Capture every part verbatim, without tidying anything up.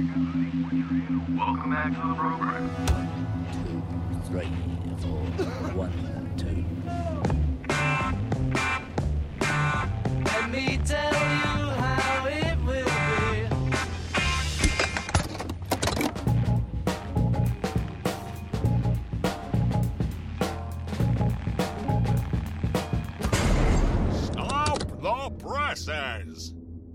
Welcome back to the program. Two, three, four, one, two. Let me tell you how it will be. Stop the presses!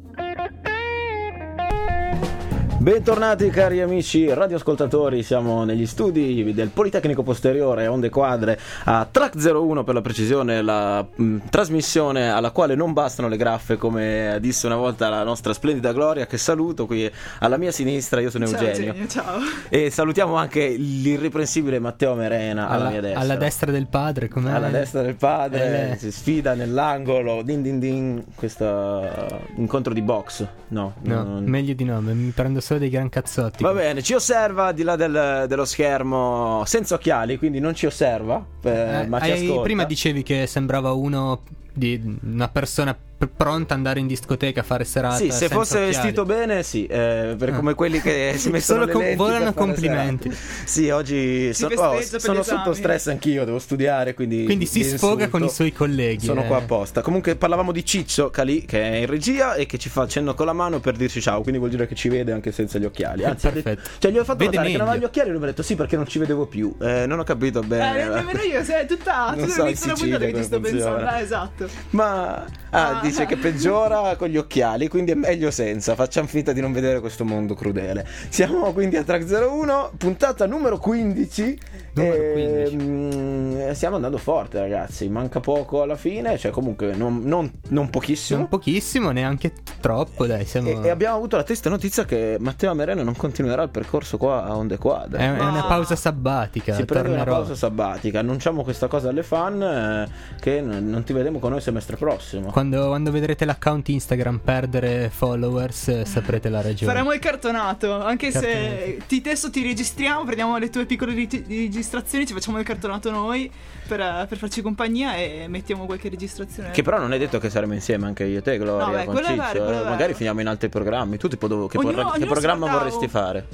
Bentornati cari amici radioascoltatori, siamo negli studi del Politecnico Posteriore Onde Quadre a Track zero uno per la precisione, la mh, trasmissione alla quale non bastano le graffe, come disse una volta la nostra splendida Gloria, che saluto qui alla mia sinistra. Io sono Ciao, Eugenio, Eugenio, ciao. E salutiamo anche l'irreprensibile Matteo Merena alla, alla mia destra. Alla destra del padre, com'è? Alla destra del padre, Eh. si sfida nell'angolo, din din din, questo incontro di box, no? No, non... meglio di no, mi prendo solo dei gran cazzotti. Va bene, ci osserva di là del, dello schermo senza occhiali, quindi non ci osserva, eh, Eh, ma ci hai- ascolta. prima dicevi che sembrava uno di una persona p- pronta ad andare in discoteca a fare serata. Sì, se senza fosse occhiali. vestito bene, sì, eh, per Ah. come quelli che si mettono Solo le com- lenti volano per fare complimenti. serate. Sì, oggi so- festeggia oh, per sono gli esami. sotto stress anch'io, devo studiare, quindi Quindi si vi sfoga insulto. con i suoi colleghi. Sono eh. qua apposta. Comunque parlavamo di Ciccio Calì, che è in regia e che ci fa cenno con la mano per dirci ciao, quindi vuol dire che ci vede anche senza gli occhiali. Anzi, ha detto- Perfetto. cioè gli ho fatto Vede notare che non aveva meglio. gli occhiali e lui mi ha detto sì perché non ci vedevo più. Eh, non ho capito Eh, bene. nemmeno io, sei tutta, Non tutta so in l'inizio della Sicilia puntata che ti sto come pensando. funziona. Ah, esatto. Ma ah, Ah. dice che peggiora con gli occhiali, quindi è meglio senza. Facciamo finta di non vedere questo mondo crudele. Siamo quindi a Track zero uno, puntata numero quindici. Numero e, quindici. mm, stiamo andando forte, ragazzi. Manca poco alla fine, cioè comunque non, non, non pochissimo. Un pochissimo, neanche troppo, dai. Siamo... E, e abbiamo avuto la triste notizia che Matteo Merena non continuerà il percorso qua a Onde Quadre. È, è una Ah. pausa sabbatica. Si prende una tornerò. pausa sabbatica. Annunciamo questa cosa alle fan, eh, che n- non ti vedremo con noi semestre prossimo. Quando, quando vedrete l'account Instagram perdere followers, eh, saprete la ragione. Faremo il cartonato, anche se Cartonato. ti testo ti registriamo, prendiamo le tue piccole ri- registrazioni, ci facciamo il cartonato noi per, eh, per farci compagnia e mettiamo qualche registrazione. Che però non è detto che saremo insieme anche io e te, Gloria, No, beh, con quello è Ciccio, vero, quello eh. è Magari vero. finiamo in altri programmi. Tu tipo dove- che, Ognuno- vorrà- che ognuno programma spartavo. vorresti fare?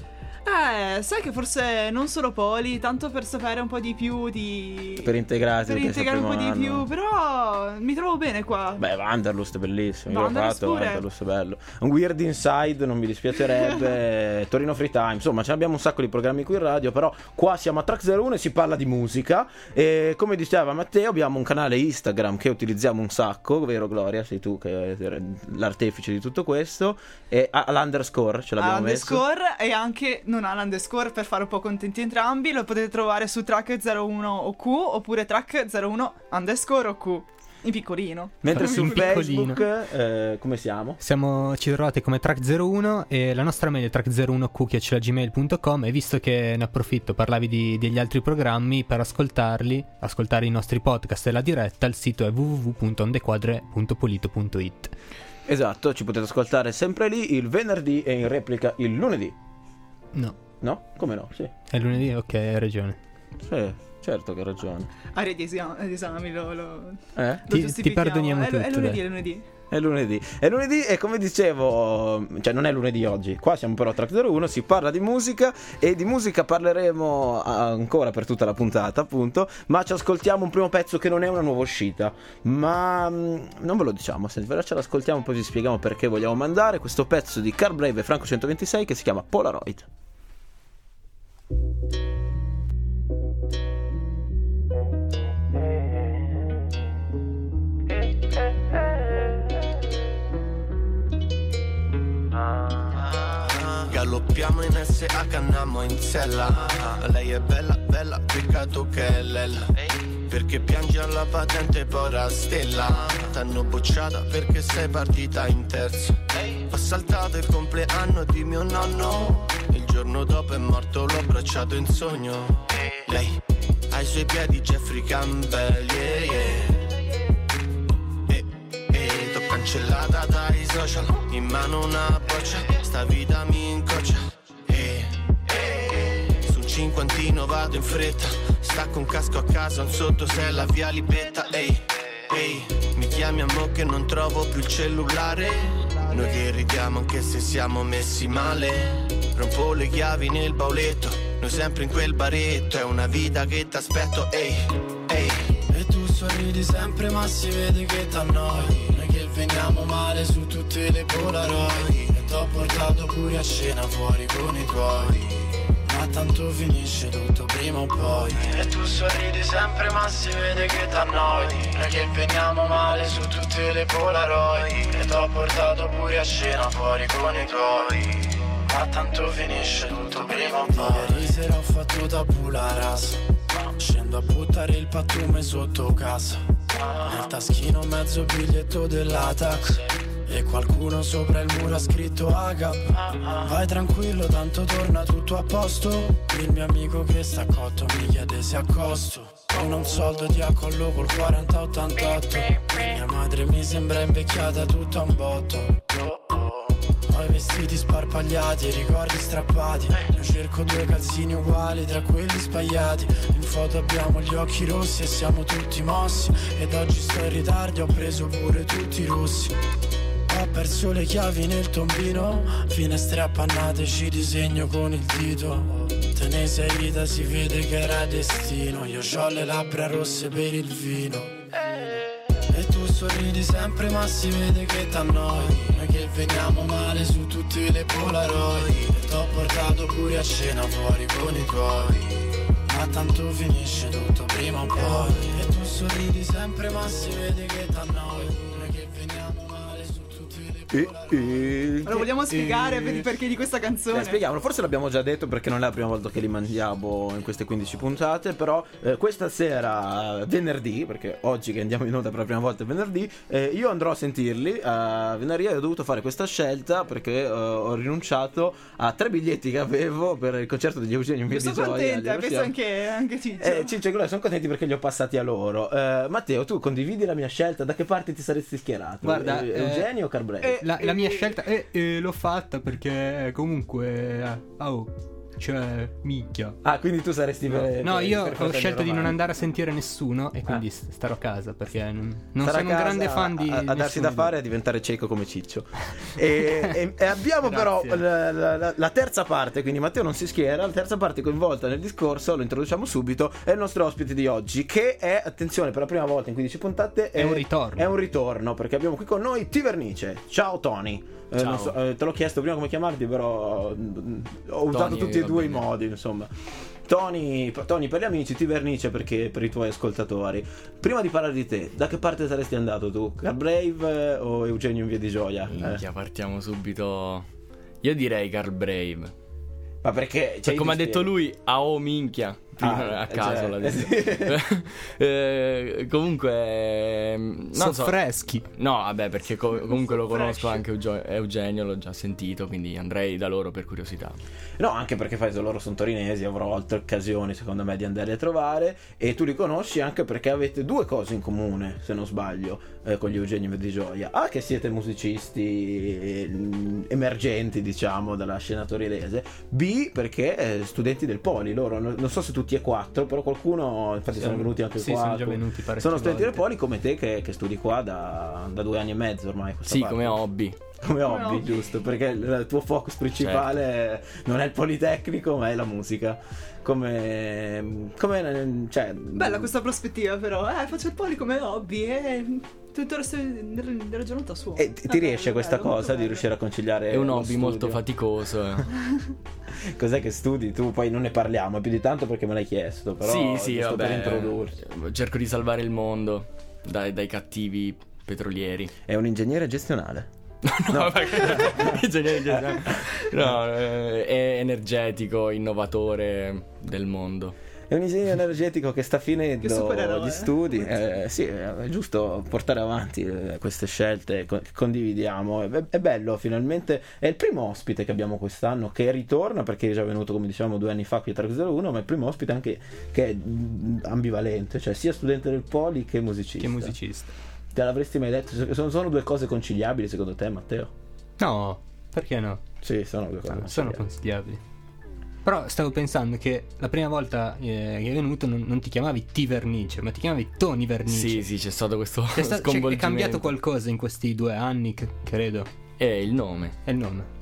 Eh, sai che forse non solo Poli, tanto per sapere un po' di più di... Per integrarti, Per perché integrare un po' sei di primo più, anno. però mi trovo bene qua. Beh, Wanderlust è bellissimo. Io l'ho Wanderlust fatto, pure. Wanderlust è bello. Un Weird Inside non mi dispiacerebbe. Torino Free Time. Insomma, ce abbiamo un sacco di programmi qui in radio. Però qua siamo a Track zero uno e si parla di musica. E come diceva Matteo, abbiamo un canale Instagram che utilizziamo un sacco, vero Gloria? Sei tu che sei l'artefice di tutto questo. E ha l'underscore ce l'abbiamo Ha messo. l'underscore e anche non ha l'underscore per fare un po' contenti entrambi. Lo potete trovare su track zero uno O Q oppure track zero uno underscore O Q in piccolino. Mentre su In piccolino. Facebook, eh, come siamo? Siamo, ci trovate come Track zero uno e la nostra mail è track zero uno q chiocciola gmail punto com. E visto che ne approfitto, parlavi di, degli altri programmi, per ascoltarli, ascoltare i nostri podcast e la diretta, il sito è w w w punto ondequadre punto polito punto i t. Esatto, ci potete ascoltare sempre lì il venerdì e in replica il lunedì. No, No? Come no? Sì. è lunedì? Ok, hai ragione. Sì, certo che hai ragione. Aria di esami, di esami lo, lo, Eh? lo Ti- giustifichiamo. ti perdoniamo è, è tutto, lunedì, dai. è lunedì. È lunedì. È lunedì e come dicevo, cioè non è lunedì oggi. Qua siamo però a Track zero uno, si parla di musica e di musica parleremo ancora per tutta la puntata, appunto, ma ci ascoltiamo un primo pezzo che non è una nuova uscita, ma mh, non ve lo diciamo, se ve ce l'ascoltiamo poi vi spieghiamo perché vogliamo mandare questo pezzo di Carl Brave e Franco centoventisei che si chiama Polaroid. Galoppiamo in S H, andiamo in sella. Lei è bella, bella, peccato che è lella. Perché piangi alla patente poi ora stella. T'hanno bocciata perché sei partita in terzo. Ho saltato il compleanno di mio nonno. Il giorno dopo è morto, l'ho abbracciato in sogno. Lei ai suoi piedi Jeffrey Campbell, yeah, yeah. E, e t'ho cancellata dai social. In mano una boccia, sta vita mi incoccia. E, e, sul cinquantino vado in fretta. Stacco un casco a casa, un sotto se la via Libetta. Ehi, ehi, mi chiami a mo' che non trovo più il cellulare. Noi che ridiamo anche se siamo messi male. Rompo le chiavi nel bauletto, noi sempre in quel baretto. È una vita che t'aspetto, ehi, ehi. E tu sorridi sempre ma si vede che t'annoi. Noi che veniamo male su tutte le Polaroid. E t'ho portato pure a cena fuori con i tuoi. Ma tanto finisce tutto prima o poi. E tu sorridi sempre ma si vede che t'annoi. Noi che veniamo male su tutte le Polaroid. E t'ho portato pure a cena fuori con i tuoi. Ma tanto finisce tutto prima o poi. Ieri sera ho fatto tabula rasa. Scendo a buttare il pattume sotto casa. Nel taschino mezzo biglietto dell'Atac. E qualcuno sopra il muro ha scritto Agap. Vai tranquillo, tanto torna tutto a posto. Il mio amico che sta cotto mi chiede se accosto. Non ho un soldo di accollo col quaranta ottantotto. Mia madre mi sembra invecchiata tutta a un botto. Ho i vestiti sparpagliati e i ricordi strappati. Io cerco due calzini uguali tra quelli spagliati. In foto abbiamo gli occhi rossi e siamo tutti mossi. Ed oggi sto in ritardo, ho preso pure tutti i rossi. Ho perso le chiavi nel tombino. Finestre appannate, ci disegno con il dito. Te ne sei rita, si vede che era destino. Io c'ho le labbra rosse per il vino. E tu sorridi sempre ma si vede che t'annoi. Noi che veniamo male su tutte le Polaroid. E t'ho portato pure a cena fuori con i tuoi. Ma tanto finisce tutto prima o poi. E tu sorridi sempre ma si vede che t'annoi. Noi che veniamo male su tutte le Polaroid. Allora vogliamo spiegare per il perché di questa canzone? Eh, spieghiamolo, forse l'abbiamo già detto perché non è la prima volta che li mandiamo in queste quindici puntate. Però eh, questa sera, venerdì, perché oggi che andiamo in onda per la prima volta è venerdì, eh, io andrò a sentirli a venerdì. Ho dovuto fare questa scelta perché eh, ho rinunciato a tre biglietti che avevo per il concerto degli Eugenio Io sono contenta, questo anche, anche Ciccio. Eh, Ciccio e Gloria sono contenti perché li ho passati a loro. eh, Matteo, tu condividi la mia scelta? Da che parte ti saresti schierato? Guarda, eh, eh, Eugenio o Carbrei? Eh, la, la mia scelta eh, eh, l'ho fatta perché comunque eh, oh, cioè minchia. Ah, quindi tu saresti per, No, per- io per ho Fratelli scelto di non Romani. andare a sentire nessuno e quindi Ah. s- starò a casa perché non, non Sarà sono a un casa grande fan di a, a darsi nessuno da di fare e loro. a diventare cieco come Ciccio. e, e- e abbiamo però Grazie. la, la- la- la terza parte, quindi Matteo non si schiera. La terza parte coinvolta nel discorso, lo introduciamo subito, è il nostro ospite di oggi, che è, attenzione, per la prima volta in quindici puntate È un ritorno. È un ritorno perché abbiamo qui con noi T Vernice. Ciao Tony. Eh, Ciao. non so, eh, te l'ho chiesto prima come chiamarti, però mm, ho usato Tony, tutti e va due bene. i modi, insomma. Tony, Tony per gli amici, T Vernice perché per i tuoi ascoltatori. Prima di parlare di te, da che parte saresti andato tu? Carbrave o Eugenio in Via di Gioia? Eh. Minchia, partiamo subito. Io direi Carl Brave. Ma perché? Cioè, cioè, come ha ti detto spiego. lui, a oh minchia. Prima, Ah, a caso cioè, l'ha detto. sì. Eh, comunque, non Sono so. freschi. No, vabbè, perché co- comunque lo conosco Fresh. anche Eugio- Eugenio, l'ho già sentito, quindi andrei da loro per curiosità. No, anche perché fai loro sono torinesi, avrò altre occasioni secondo me di andarli a trovare. E tu li conosci anche perché avete due cose in comune, se non sbaglio, eh, con gli Eugenio in Via di Gioia. A, che siete musicisti eh, emergenti, diciamo, dalla scena torinese. B, perché eh, studenti del Poli. Loro, non non so se tutti e quattro, però qualcuno, infatti sono venuti anche sì, qua. sono già venuti parecchie Sono studenti del volte. Poli come te che, che studi qua da, da due anni e mezzo ormai. questa Sì, parte. come hobby. Come hobby, hobby. giusto, perché il il tuo focus principale non è il Politecnico, ma è la musica. Come, come cioè, Bella questa prospettiva però, eh, faccio il poli come hobby e tutto il resto della, della giornata suono. E ti, ti Ah, riesce bello, questa bello, molto cosa di bello. riuscire a conciliare È un lo hobby molto studio? faticoso. eh. Cos'è che studi tu? Poi non ne parliamo più di tanto perché me l'hai chiesto, però sì, sì, giusto per vabbè. introdurti. Cerco di salvare il mondo dai, dai cattivi petrolieri. È un ingegnere gestionale. No, ingegnere- no, eh, è energetico, innovatore del mondo. È un ingegnere energetico che sta Che finendo supereroe. gli studi. Eh, sì, è giusto portare avanti eh, queste scelte co- che condividiamo. È, è bello, finalmente. È il primo ospite che abbiamo quest'anno che ritorna, perché è già venuto, come dicevamo, due anni fa qui a Track zero uno, ma è il primo ospite anche che è mm, ambivalente, cioè sia studente del Poli che musicista. Che musicista. Te l'avresti mai detto? Sono, sono due cose conciliabili secondo te, Matteo? No, perché no? Sì, sono due cose No, sono conciliabili. consigliabili. Però stavo pensando che la prima volta eh, che è venuto non, non ti chiamavi T Vernice, ma ti chiamavi Tony Vernice. Sì, sì, c'è stato questo C'è, sta- c'è- sconvolgimento. è cambiato qualcosa in questi due anni, che- credo. È il nome. È il nome.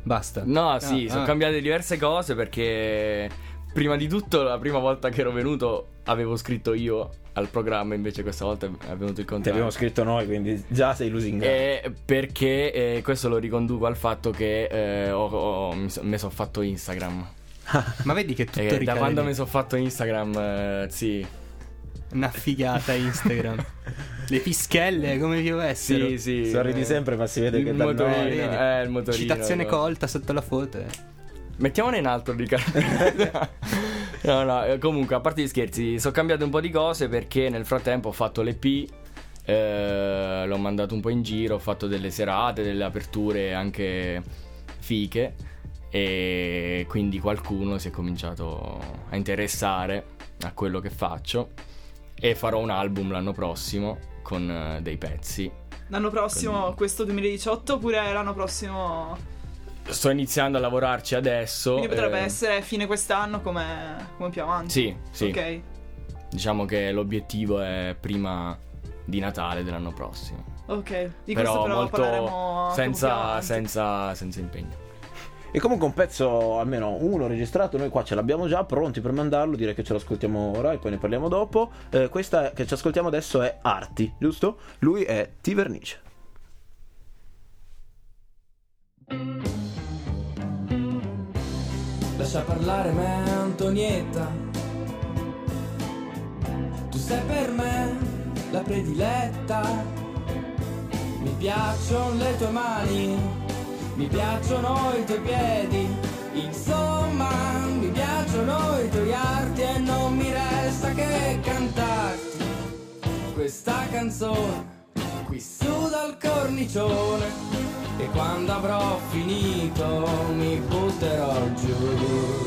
Basta. No, sì, Ah, sono ah. cambiate diverse cose perché prima di tutto la prima volta che ero venuto avevo scritto io al programma, invece questa volta è venuto il Ti contrario. abbiamo scritto noi, quindi già sei lusingato. Eh, perché eh, questo lo riconduco al fatto che eh, ho, ho- mi, so- mi sono fatto Instagram. Ma vedi che tutto Eh, da ricade quando lì. mi sono fatto Instagram, eh, sì. Una figata Instagram. Le pischelle come piovessero. Sì, sì. Sorridi eh, sempre, ma si vede che il dal motorino, nord- vedi? eh, il motorino. Citazione no. colta sotto la foto. eh. Mettiamone in alto, Riccardo. No, no, eh, comunque, a parte gli scherzi, sono cambiate un po' di cose perché nel frattempo ho fatto l'E P, eh, l'ho mandato un po' in giro, ho fatto delle serate, delle aperture anche fiche e quindi qualcuno si è cominciato a interessare a quello che faccio e farò un album l'anno prossimo con eh, dei pezzi. L'anno prossimo, Quindi- questo duemiladiciotto, oppure l'anno prossimo? Sto iniziando a lavorarci adesso. Quindi potrebbe eh, essere fine quest'anno come, come più avanti. Sì, sì. Ok. Diciamo che l'obiettivo è prima di Natale dell'anno prossimo. Ok. Di però questo però molto parleremo dopo più senza, avanti. senza, senza impegno. E comunque un pezzo, almeno uno registrato, noi qua ce l'abbiamo già pronti per mandarlo, direi che ce lo ascoltiamo ora e poi ne parliamo dopo. Eh, questa che ci ascoltiamo adesso è Arti, giusto? Lui è Ti Vernice. Lascia parlare me, Antonietta. Tu sei per me la prediletta. Mi piacciono le tue mani, mi piacciono i tuoi piedi. Insomma, mi piacciono i tuoi arti e non mi resta che cantarti questa canzone qui su dal cornicione. E quando avrò finito mi butterò giù.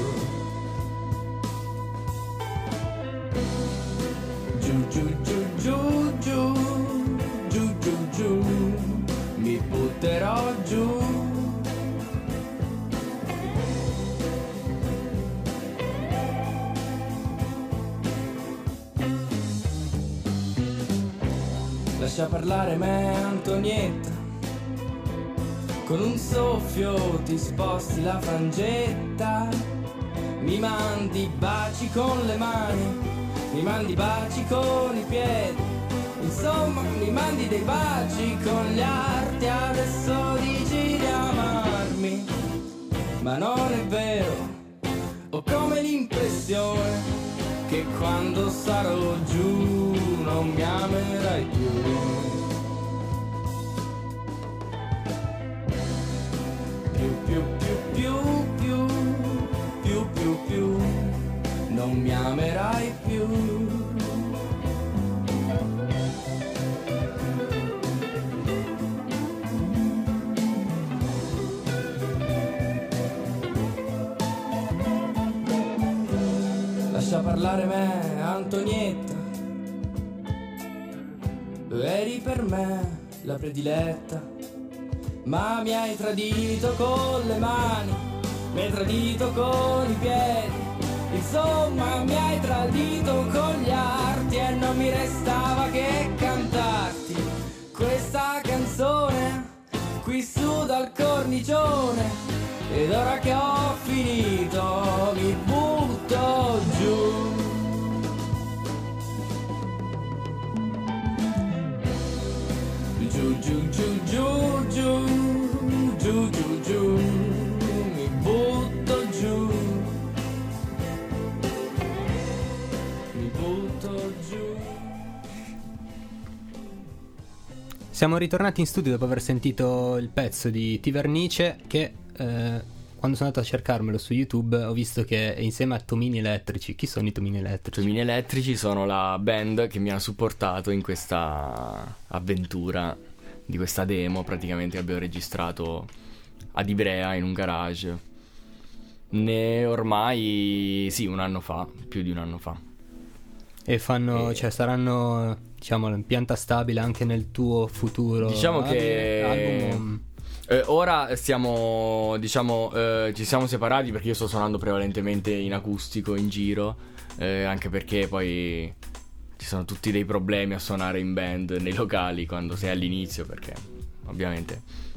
Giù, giù, giù, giù, giù, giù, giù, giù, mi butterò giù. Lascia parlare me, Antonietta. Con un soffio ti sposti la frangetta, mi mandi baci con le mani, mi mandi baci con i piedi, insomma mi mandi dei baci con gli arti, adesso dici di amarmi, ma non è vero, ho come l'impressione che quando sarò giù non mi amerai più. Più, più, più, più, più, più, più, non mi amerai più. Lascia parlare me, Antonietta. Eri per me la prediletta, ma mi hai tradito con le mani, mi hai tradito con i piedi, insomma mi hai tradito con gli arti e non mi restava che cantarti questa canzone qui su dal cornicione. Ed ora che ho finito mi butto giù. Giù, giù, giù, giù, giù, giù, giù, giù, mi butto giù, mi butto giù. Siamo ritornati in studio dopo aver sentito il pezzo di Ti Vernice che eh, quando sono andato a cercarmelo su YouTube ho visto che è insieme a Tomini Elettrici. Chi sono i Tomini Elettrici? I Tomini Elettrici sono la band che mi ha supportato in questa avventura di questa demo praticamente che abbiamo registrato ad Ivrea in un garage. Ne ormai sì, un anno fa, più di un anno fa. E fanno, E- cioè saranno, diciamo, in pianta stabile anche nel tuo futuro. Diciamo album- che album. eh, ora stiamo, diciamo, eh, ci siamo separati perché io sto suonando prevalentemente in acustico in giro, eh, anche perché poi ci sono tutti dei problemi a suonare in band nei locali quando sei all'inizio, perché ovviamente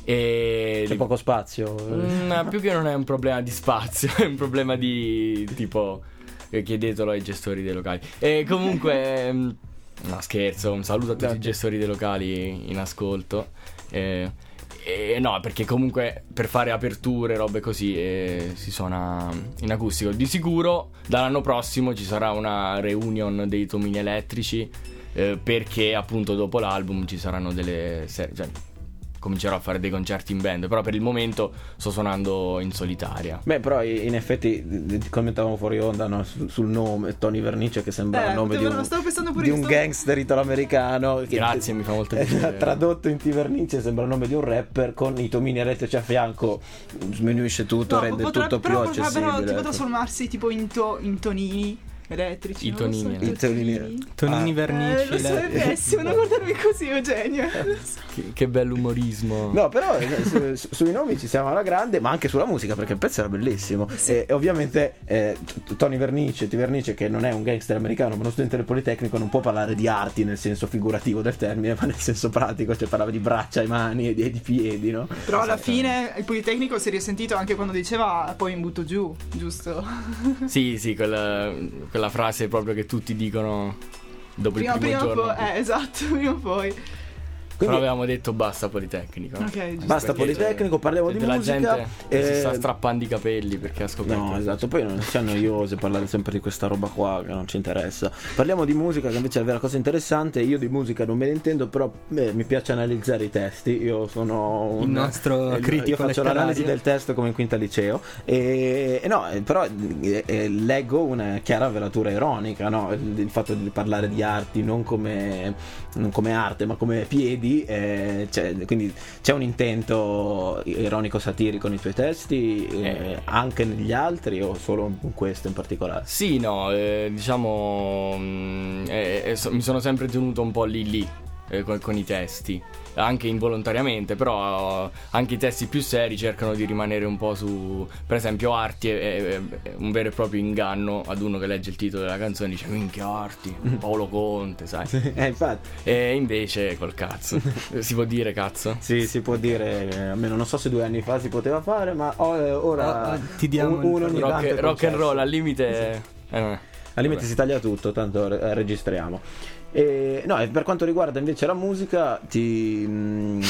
E C'è poco spazio. Mm, più che non è un problema di spazio, è un problema di tipo eh, chiedetelo ai gestori dei locali. E comunque mm, no, scherzo, un saluto a tutti i gestori dei locali in ascolto. Eh, e no, perché comunque per fare aperture, robe così, eh, si suona in acustico. Di sicuro dall'anno prossimo ci sarà una reunion dei Tomini Elettrici, eh, perché appunto dopo l'album ci saranno delle serie, cioè comincerò a fare dei concerti in band, però per il momento sto suonando in solitaria. Beh, però in effetti commentavamo fuori onda, no, sul, sul nome Tony Vernice, che sembra Eh, il nome di un, stavo pensando pure di io, un stavo- gangster italo-americano che- Grazie, mi fa molto piacere. tradotto in T Vernice sembra il nome di un rapper, con i Tomini Elettrici a fianco sminuisce tutto, No, rende potrebbe- tutto più però accessibile, potrebbero tipo ecco. trasformarsi tipo in, to- in tonini elettrici. I non lo so, tonini. I tonini. Tonini Ah. Vernici. Eh, lo so, le- è pessimo, non guardarmi così, Eugenio. Che, che bell'umorismo. No, però eh, su- su- sui nomi ci siamo alla grande, ma anche sulla musica, perché il pezzo era bellissimo. E, e ovviamente eh, t- Tony Vernice, T Vernice, che non è un gangster americano, ma uno studente del Politecnico, non può parlare di arti nel senso figurativo del termine, ma nel senso pratico, cioè parlava di braccia e mani e di, di piedi, no? Però alla fine il Politecnico si è risentito anche quando diceva poi mi butto giù, giusto? Sì, sì, quella, quella frase proprio che tutti dicono dopo Prima, il primo prima o giorno. poi, eh, esatto, prima o poi. Però avevamo detto basta Politecnico. Ok, giusto. Basta Perché Politecnico, parliamo c'è di della musica. gente che si sta eh, strappando i capelli perché ha scoperto. No, esatto, poi non sia noioso parlare sempre di questa roba qua che non ci interessa. Parliamo di musica, che invece è la vera cosa interessante. Io di musica non me ne intendo, però beh, mi piace analizzare i testi. Io sono un Il nostro eh, critico Io faccio letterario. l'analisi del testo come in quinta liceo. E, e no, eh, però eh, eh, leggo una chiara velatura ironica, no? Il, il fatto di parlare di arti non come, non come arte, ma come piedi. Eh, cioè, quindi c'è un intento ironico satirico nei tuoi testi, eh, Eh. anche negli altri, o solo in questo in particolare? Sì, no, eh, diciamo mh, eh, eh, so- mi sono sempre tenuto un po' lì lì eh, con, con i testi, anche involontariamente, però eh, anche i testi più seri cercano di rimanere un po' su, per esempio Arti è, è- è un vero e proprio inganno ad uno che legge il titolo della canzone e dice minchia Arti, Paolo Conte, sai. Eh, infatti. E invece col cazzo, si può dire cazzo? Sì, si può dire, eh, almeno non so se due anni fa si poteva fare, ma oh, eh, ora Oh, ti diamo un- il- uno ogni tanto Rock, è rock and concesso. roll al limite eh, non è. Al limite Vabbè. si taglia tutto, tanto re- registriamo. E, no, e per quanto riguarda invece la musica, ti, mm,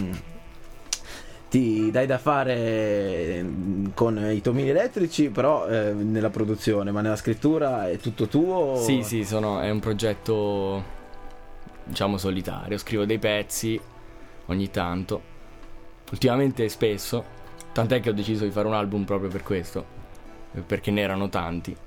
ti dai da fare mm, con i Tomini Elettrici, però eh, nella produzione, ma nella scrittura è tutto tuo? Sì, sì, sono, è un progetto diciamo solitario, scrivo dei pezzi ogni tanto, ultimamente spesso, tant'è che ho deciso di fare un album proprio per questo, perché ne erano tanti.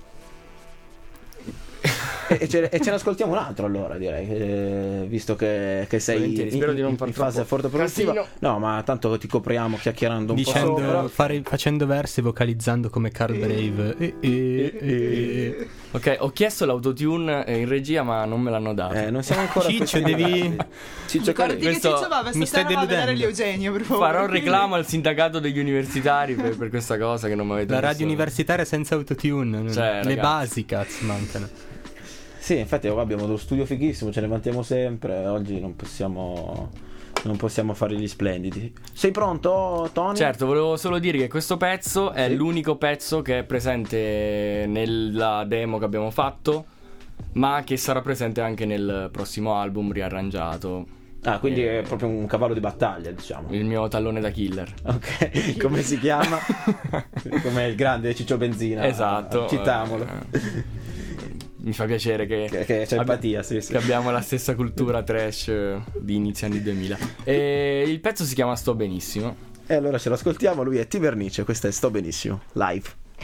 E, e ce, e ce ne ascoltiamo un altro allora, direi, eh, visto che, che sei Volentieri, in, spero di non in- far in fase troppo forte produttiva. casino. No, ma tanto ti copriamo chiacchierando un po' sopra. Dicendo, fare- facendo versi, vocalizzando come Carl Brave. Eh, eh, eh. Ok, ho chiesto l'autotune eh, in regia ma non me l'hanno dato. Eh, non siamo ancora a Ciccio, questi devi- livelli. Ciccio Guardi Calì. che questo- Ciccio va, mi stai stasera va a vedere deludendo. l'Eugenio, per favore. Farò un reclamo al sindacato degli universitari per, per questa cosa che non mi avete La messo- radio universitaria senza autotune. Cioè, Le ragazzi. basi, cazzo, mancano. Sì, infatti oh, abbiamo dello studio fighissimo, ce ne vantiamo sempre. Oggi non possiamo non possiamo fare gli splendidi. Sei pronto, Tony? Certo, volevo solo dire che questo pezzo è Sì. l'unico pezzo che è presente nella demo che abbiamo fatto, ma che sarà presente anche nel prossimo album riarrangiato. Ah, quindi Eh, è proprio un cavallo di battaglia, diciamo. il mio tallone da killer. Ok, come si chiama? Come il grande Ciccio Benzina. Esatto. Citamolo. Eh, mi fa piacere che, Che- che c'è abbi- empatia, sì, sì. che abbiamo la stessa cultura trash eh, di inizio anni duemila. E il pezzo si chiama Sto Benissimo. E allora ce lo ascoltiamo, lui è T Vernice, questa è Sto Benissimo, live.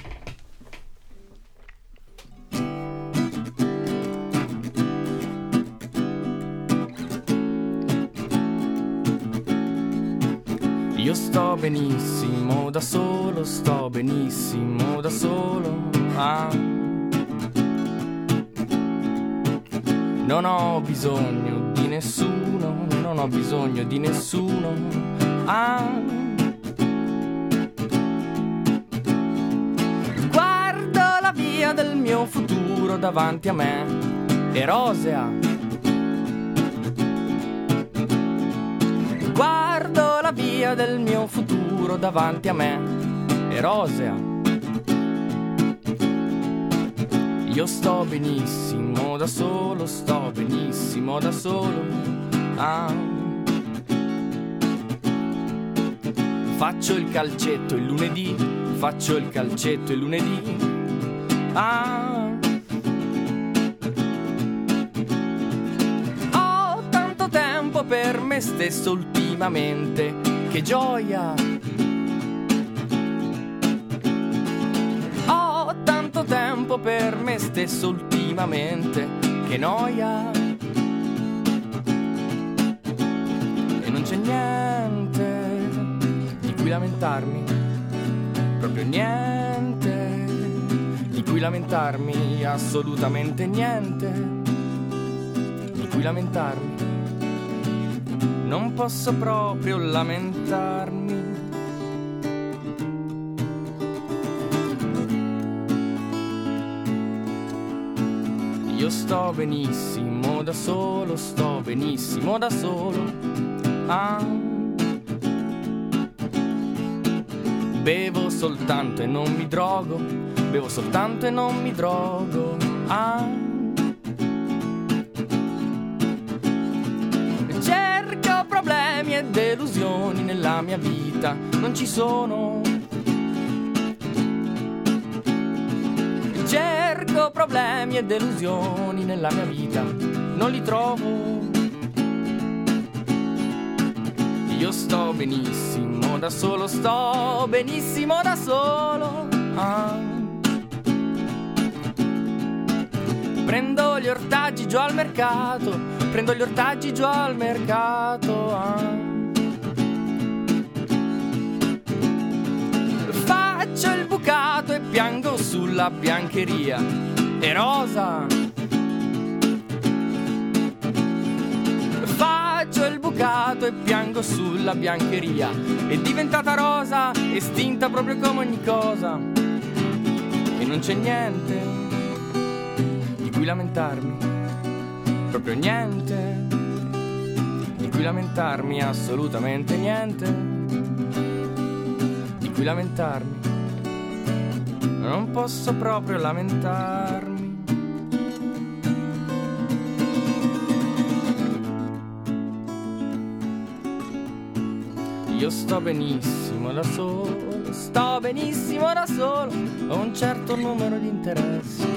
Io sto benissimo da solo, sto benissimo da solo. Ah. Non ho bisogno di nessuno, non ho bisogno di nessuno. Ah. Guardo la via del mio futuro davanti a me, è rosea. Guardo la via via del mio futuro davanti a me è rosea. Io sto benissimo da solo, sto benissimo da solo. Ah. Faccio il calcetto il lunedì, faccio il calcetto il lunedì. Ah. Ho tanto tempo per me stesso ultimamente, che gioia. Ho tanto tempo per me stesso ultimamente, che noia. E non c'è niente di cui lamentarmi, proprio niente di cui lamentarmi, assolutamente niente di cui lamentarmi. Non posso proprio lamentarmi. Io sto benissimo da solo, sto benissimo da solo. Ah. Bevo soltanto e non mi drogo, bevo soltanto e non mi drogo. Ah. Cerco problemi e delusioni nella mia vita, non ci sono. Cerco problemi e delusioni nella mia vita, non li trovo. Io sto benissimo da solo, sto benissimo da solo. Ah. Prendo gli ortaggi giù al mercato, prendo gli ortaggi giù al mercato. Ah. Faccio il bucato e piango sulla biancheria, è rosa. Faccio il bucato e piango sulla biancheria, è diventata rosa, estinta proprio come ogni cosa. E non c'è niente di cui lamentarmi, proprio niente di cui lamentarmi, assolutamente niente di cui lamentarmi. Non posso proprio lamentarmi. Io sto benissimo da solo, sto benissimo da solo, ho un certo numero di interessi.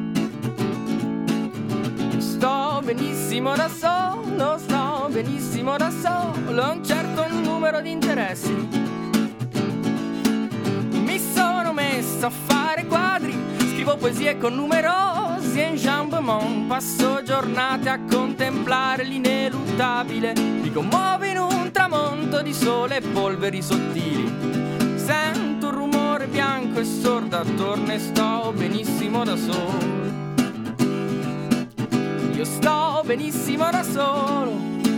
Io sto benissimo da solo, sto benissimo da solo, ho un certo numero di interessi. Mi sono messo a fare quadri, scrivo poesie con numerosi enjambement, passo giornate a contemplare l'ineluttabile, mi commuovo in un tramonto di sole e polveri sottili. Sento un rumore bianco e sordo attorno e sto benissimo da solo. Io sto benissimo da solo,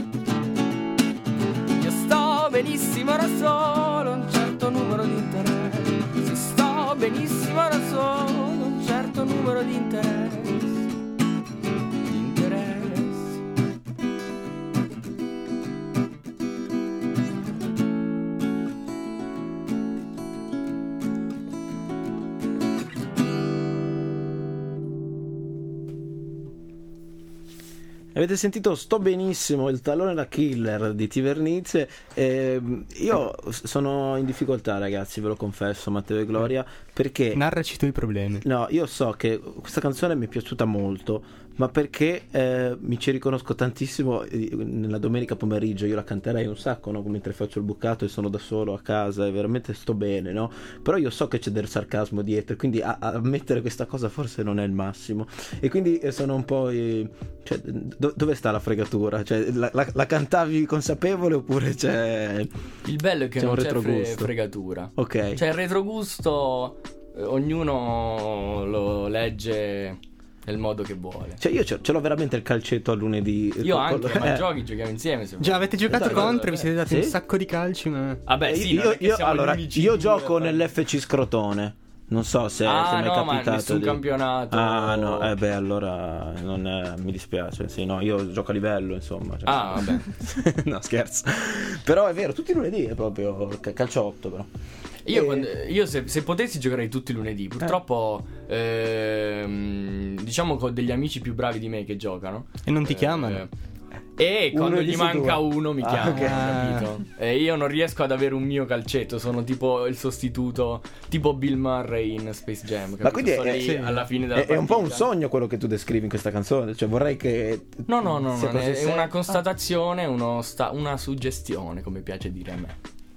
io sto benissimo da solo, un certo numero di interessi. Sto benissimo da solo, un certo numero di interessi. Avete sentito Sto benissimo, il tallone da killer di Tivernize. Eh, io sono in difficoltà, ragazzi, ve lo confesso, Matteo e Gloria, perché narraci i tuoi problemi. No, io so che questa canzone mi è piaciuta molto, ma perché eh, mi ci riconosco tantissimo. Nella domenica pomeriggio io la canterei un sacco, no? Mentre faccio il bucato e sono da solo a casa e veramente sto bene, no? Però io so che c'è del sarcasmo dietro, quindi a- a ammettere questa cosa forse non è il massimo, e quindi sono un po' eh, cioè, do- dove sta la fregatura? Cioè, la, la, la cantavi consapevole oppure c'è il bello è che c'è non un c'è fre- retrogusto? fregatura. Ok. Cioè il retrogusto eh, ognuno lo legge nel modo che vuole. Cioè io ce, ce l'ho veramente il calcetto al lunedì. Io Col- anche, col- ma eh. giochi, giochiamo insieme se Già vuoi. avete giocato Esatto. contro, vi siete dati Sì? un sacco di calci, ma Vabbè, sì, non io, è che io- siamo gli allora unici io due gioco a fare- nell'F C Scrotone, Non so se, Ah, se mi è no, ma capitato nessun di... campionato. Ah no, eh beh allora non è- mi dispiace. Sì, no, io gioco a livello, insomma. cioè- Ah, vabbè. No, scherzo. Però è vero, tutti i lunedì è proprio ca- calciotto però. Io, E- quando- io se, se potessi giocherei tutti i lunedì. Purtroppo, ehm, diciamo che ho degli amici più bravi di me che giocano. E non ti Eh, chiamano? E Uno quando di gli su manca due. uno mi Ah, chiama, ok. capito? E io non riesco ad avere un mio calcetto, sono tipo il sostituto, tipo Bill Murray in Space Jam. Capito? Ma quindi Sto è, lì sì, alla fine della è, è un po' un partita. sogno quello che tu descrivi in questa canzone. Cioè vorrei che... No, no, no, sia no, così è se- una constatazione, uno sta- una suggestione, come piace dire a me.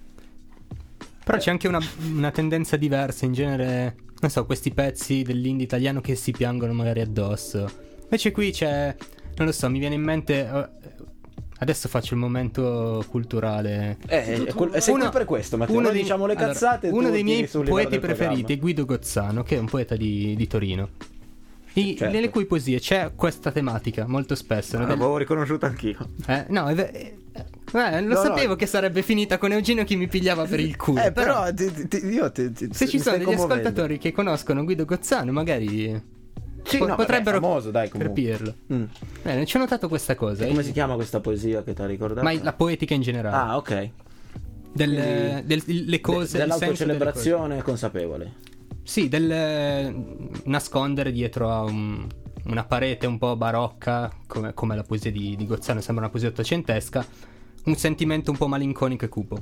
Però c'è anche una, una tendenza diversa in genere, non so, questi pezzi dell'indie italiano che si piangono magari addosso. Invece qui c'è, non lo so, mi viene in mente, eh, adesso faccio il momento culturale. Eh, è quel- sei qui per questo, Matteo. Noi diciamo le allora, cazzate e uno tu dei tiri miei sul livello poeti del preferiti programma. è Guido Gozzano, che è un poeta di, di Torino. I- Certo. Nelle cui poesie c'è questa tematica molto spesso. no? Ah, l'avevo riconosciuto anch'io. Eh, no, è ve- eh, eh, lo No, sapevo no. che sarebbe finita con Eugenio che mi pigliava per il culo. Eh, però, ti- ti- io ti- ti- se ci mi sono stai degli commuovendo. ascoltatori che conoscono Guido Gozzano, magari Sì, po- no, potrebbero vabbè, è famoso, dai, comunque. capirlo. Mm. Bene, ci ho notato questa cosa. Come eh. si chiama questa poesia che ti ha ricordato? Ma la poetica in generale. Ah, ok. Del, del- le cose, De- il senso delle dell'autocelebrazione consapevole. cose. Sì, del eh, nascondere dietro a un- una parete un po' barocca, come, come la poesia di, di Gozzano, sembra una poesia ottocentesca, un sentimento un po' malinconico e cupo.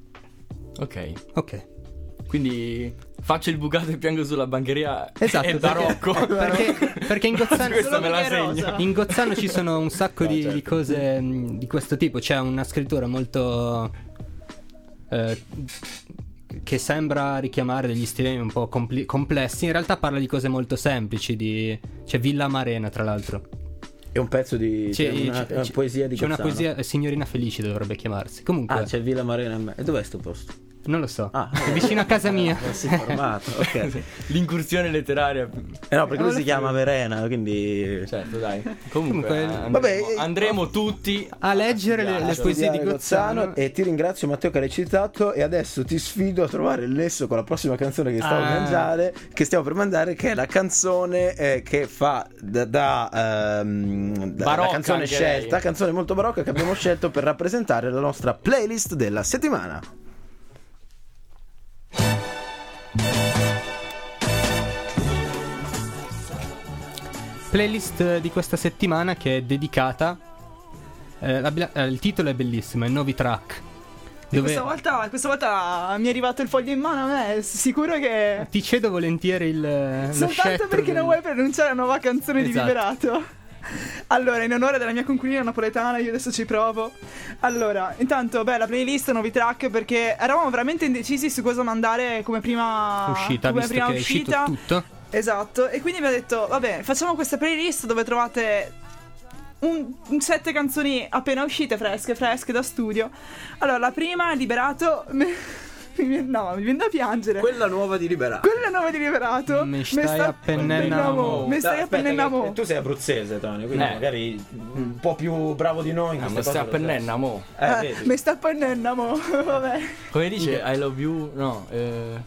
Ok. Ok. Quindi faccio il bucato e piango sulla bancheria. Esatto, È barocco. Perché, perché in Gozzano Questa me la Solo perché è segno. rosa. in Gozzano ci sono un sacco No, di, certo. di cose mh, di questo tipo. C'è una scrittura molto eh, che sembra richiamare degli stili un po' compli- complessi. In realtà parla di cose molto semplici. Di... C'è Villa Marena, tra l'altro. È un pezzo di... C'è, c'è una, c'è- una poesia di c'è una Gozzano. poesia, eh, Signorina Felice dovrebbe chiamarsi. Comunque, Ah, c'è Villa Marena in me. E dov'è sto posto? non lo so. Ah, È vicino a casa mia. Non si è informato, ok. L'incursione letteraria. Eh no, perché lui si chiama Verena, quindi... Certo, dai. Comunque, Comunque, andremo, vabbè, eh, andremo tutti A leggere le, le a poesie di studiare Gozzano. e ti ringrazio Matteo che hai citato e adesso ti sfido a trovare il nesso con la prossima canzone che stiamo, Ah. mangiare, che stiamo per mandare, che è la canzone eh, che fa da, da, ehm, da- la Barocca canzone anche scelta, lei. canzone molto barocca che abbiamo scelto per rappresentare la nostra playlist della settimana. Playlist di questa settimana che è dedicata. eh, la bella- eh, il titolo è bellissimo, è Novi Track. Dove Questa volta, questa volta mi è arrivato il foglio in mano a me. Sicuro che. ti cedo volentieri il. lo Soltanto scettro perché del- non vuoi pronunciare la nuova canzone Esatto. di Liberato. Allora, in onore della mia conquilina napoletana, io adesso ci provo. Allora, intanto, beh, la playlist, nuovi track, perché eravamo veramente indecisi su cosa mandare come prima uscita, come visto prima che è uscito uscita. tutto. Esatto, e quindi mi ha detto, vabbè, facciamo questa playlist dove trovate un, un sette canzoni appena uscite, fresche, fresche da studio. Allora, la prima è Liberato. mi viene- no, mi viene da piangere. Quella nuova di Liberato. Quella è nuova di Liberato. Mi stai a pennennamo. Mi stai a pennennamo. Tu sei abruzzese, Tony, quindi Eh. magari un po' più bravo di noi in Ah, queste ma stai a cose lo sai. pennenna, mo. Eh, Eh, vedi. mi sta a pennennamo. Vabbè. Come dice I love you? No, eh.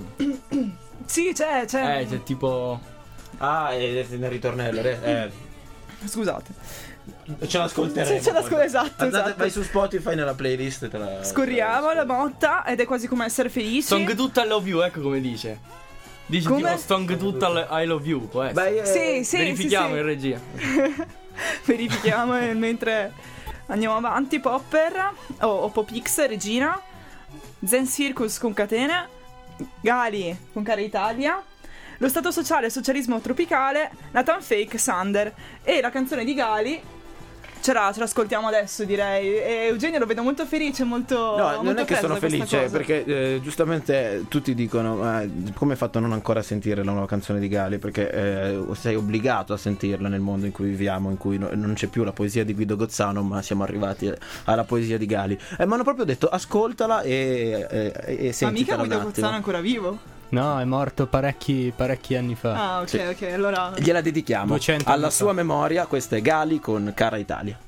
Sì, c'è, c'è. Eh, c'è tipo. Ah, e nel ritornello, eh, eh, Scusate. ce l'ascolteremo. Sì, ce l'ascol- poi. esatto, Andate- esatto. Vai su Spotify nella playlist e te la... Scorriamo te la botta ed è quasi come essere felici. Song tutta I love you, ecco come dice. Dice Come? tipo song tutta I love you, può essere. Beh, eh, Sì, sì, Verifichiamo sì, sì. in regia. Verifichiamo e mentre andiamo avanti. Popper o, o Popix, Regina. Zen Circus con Catene. Gali con Cara Italia. Lo Stato Sociale, Socialismo Tropicale. Nathan Fake, Sander. E la canzone di Gali ce la, ce l'ascoltiamo adesso, direi. E Eugenio lo vedo molto felice, molto. No, non molto è che preso sono da questa felice cosa. perché eh, giustamente tutti dicono "Ma come hai fatto a non ancora sentire la nuova canzone di Gali?" Perché eh, sei obbligato a sentirla nel mondo in cui viviamo, in cui no- non c'è più la poesia di Guido Gozzano, ma siamo arrivati alla poesia di Gali. Eh, mi hanno proprio detto ascoltala e, e, e Ma sentitela mica un Guido attimo. Gozzano è ancora vivo? No, è morto parecchi, parecchi anni fa. Ah, ok, Sì. ok, allora. Gliela dedichiamo duecento alla anni fa. sua memoria. Questa è Gali con Cara Italia.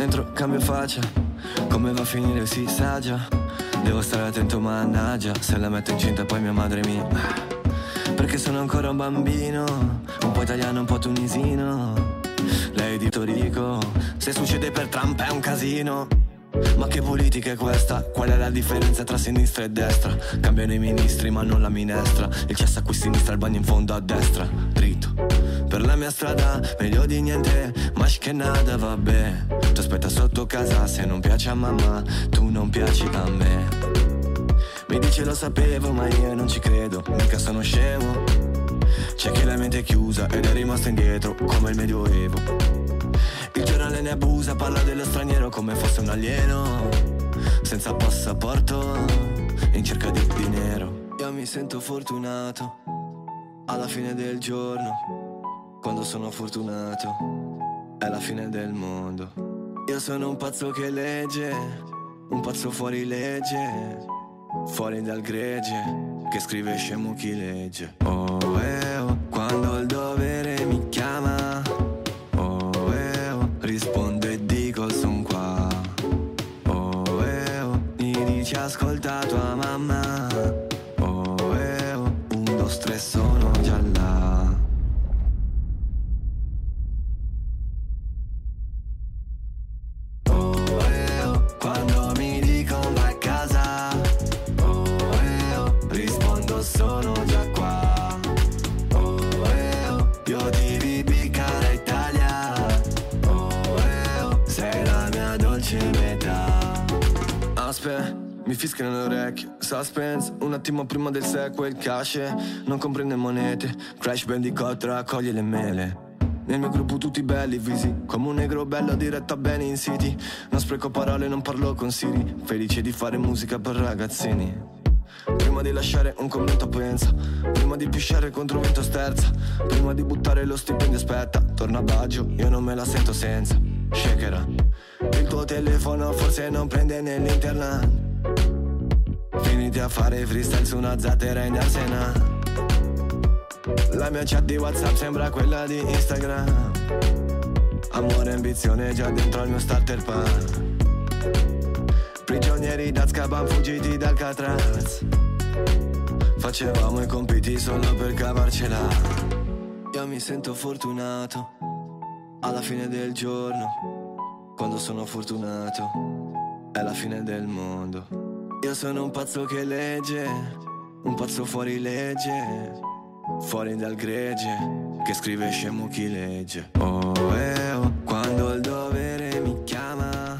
entro, cambio faccia. Come va a finire si sa già. Devo stare attento, mannaggia. Se la metto incinta poi mia madre mi... Perché sono ancora un bambino, un po' italiano, un po' tunisino. Lei di Torico, se succede per Trump è un casino. Ma che politica è questa? Qual è la differenza tra sinistra e destra? Cambiano i ministri ma non la minestra. Il cesso a qui sinistra, il bagno in fondo a destra. Dritto per la mia strada, meglio di niente, ma che nada, vabbè. Ti aspetta sotto casa, se non piace a mamma, tu non piaci a me. Mi dice lo sapevo ma io non ci credo, mica sono scemo. C'è chi la mente è chiusa ed è rimasto indietro come il medioevo. Il giornale ne abusa, parla dello straniero come fosse un alieno, senza passaporto, in cerca di dinero. Io mi sento fortunato, alla fine del giorno, quando sono fortunato, è la fine del mondo. Io sono un pazzo che legge, un pazzo fuori legge, fuori dal gregge, che scrive scemo chi legge. Oh, eh, oh, quando il dovere mi chiama, rispondo e dico son qua. Oh, eh, oh, mi dici ascolta tua mamma. Oh, eh, oh, un, due, tre, sono già là. Oh, eh, oh, quando mi dicono vai a casa. Oh, eh, oh, rispondo sono già qua. Oh, eh, oh, io ti vi bicara Italia. Sei la mia dolce metà. Aspetta, mi fischiano le orecchie. Suspense, un attimo prima del sequel. Cash, non comprende monete. Crash Bandicoot raccoglie le mele. Nel mio gruppo tutti belli, visi come un negro bello diretto a bene in city. Non spreco parole, non parlo con Siri. Felice di fare musica per ragazzini. Prima di lasciare un commento pensa. Prima di pisciare contro vento sterza. Prima di buttare lo stipendio aspetta. Torna a Baggio, io non me la sento senza. Shakera, il tuo telefono forse non prende nell'internet. Finiti a fare freestyle su una zattera in Arsena. La mia chat di WhatsApp sembra quella di Instagram. Amore e ambizione già dentro al mio starter pack. Prigionieri d'Azkaban fuggiti dal Catraz. Facevamo i compiti solo per cavarcela. Io mi sento fortunato, alla fine del giorno, quando sono fortunato, è la fine del mondo. Io sono un pazzo che legge, un pazzo fuori legge, fuori dal gregge, che scrive scemo chi legge. Oh, eh, oh, quando il dovere mi chiama.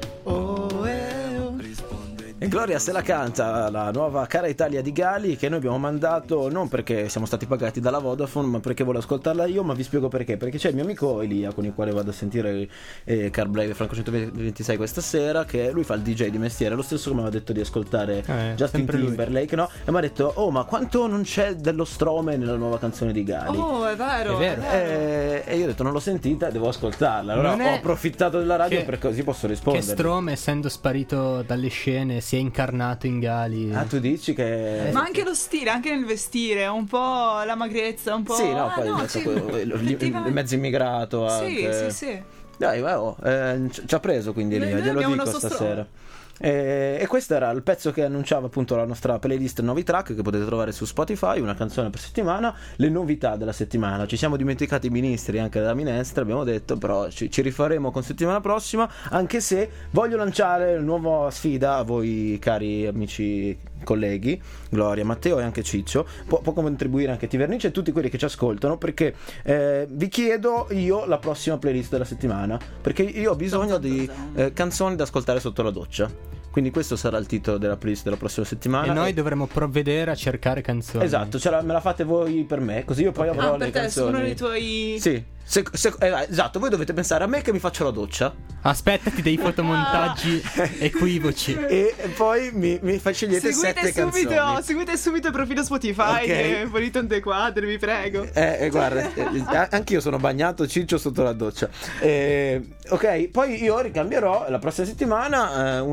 Oh, eh, oh, risponde. E Gloria se la canta, la nuova Cara Italia di Gali, che noi abbiamo mandato non perché siamo stati pagati dalla Vodafone, ma perché volevo ascoltarla io. Ma vi spiego perché. Perché c'è il mio amico Elia, con il quale vado a sentire eh, Carblave Franco centoventisei questa sera, che lui fa il D J di mestiere, lo stesso che mi aveva detto di ascoltare eh, Justin Timberlake, no? E mi ha detto: oh, ma quanto non c'è dello Strome nella nuova canzone di Gali? Oh, è vero, è vero. È vero. E, e io ho detto: non l'ho sentita, devo ascoltarla. Allora ho approfittato della radio che, per così posso rispondere. Che Strome, essendo sparito dalle scene, si è incarnato in Gali. Ah, tu dici che... Ma anche lo stile, anche nel vestire, un po' la magrezza, un po'... Sì, no, ah, poi no, sì, sì, il mezzo immigrato anche. Sì, sì, sì. Dai, oh, eh, ci ha preso quindi Elia, glielo dico stasera. E, e questo era il pezzo che annunciava appunto la nostra playlist nuovi track, che potete trovare su Spotify, una canzone per settimana, le novità della settimana. Ci siamo dimenticati i ministri anche della minestra, abbiamo detto, però ci, ci rifaremo con settimana prossima, anche se voglio lanciare una nuova sfida a voi cari amici colleghi, Gloria, Matteo e anche Ciccio. Pu- può contribuire anche Tivernice e tutti quelli che ci ascoltano, perché eh, vi chiedo io la prossima playlist della settimana, perché io ho bisogno di eh, canzoni da ascoltare sotto la doccia. Quindi questo sarà il titolo della playlist della prossima settimana. E noi e... dovremo provvedere a cercare canzoni. Esatto, ce la, me la fate voi per me, così io poi avrò ah, le per te, canzoni. uno dei tuoi... Sì, se, se, eh, esatto, voi dovete pensare a me che mi faccio la doccia. Aspettati dei fotomontaggi equivoci. E poi mi, mi fai scegliete seguite sette subito, canzoni. Seguite subito il profilo Spotify, okay. Politon dei quadri, vi prego. Eh, eh guarda, eh, anch'io sono bagnato, Ciccio sotto la doccia. Eh, ok, poi io ricambierò la prossima settimana eh, uno di voi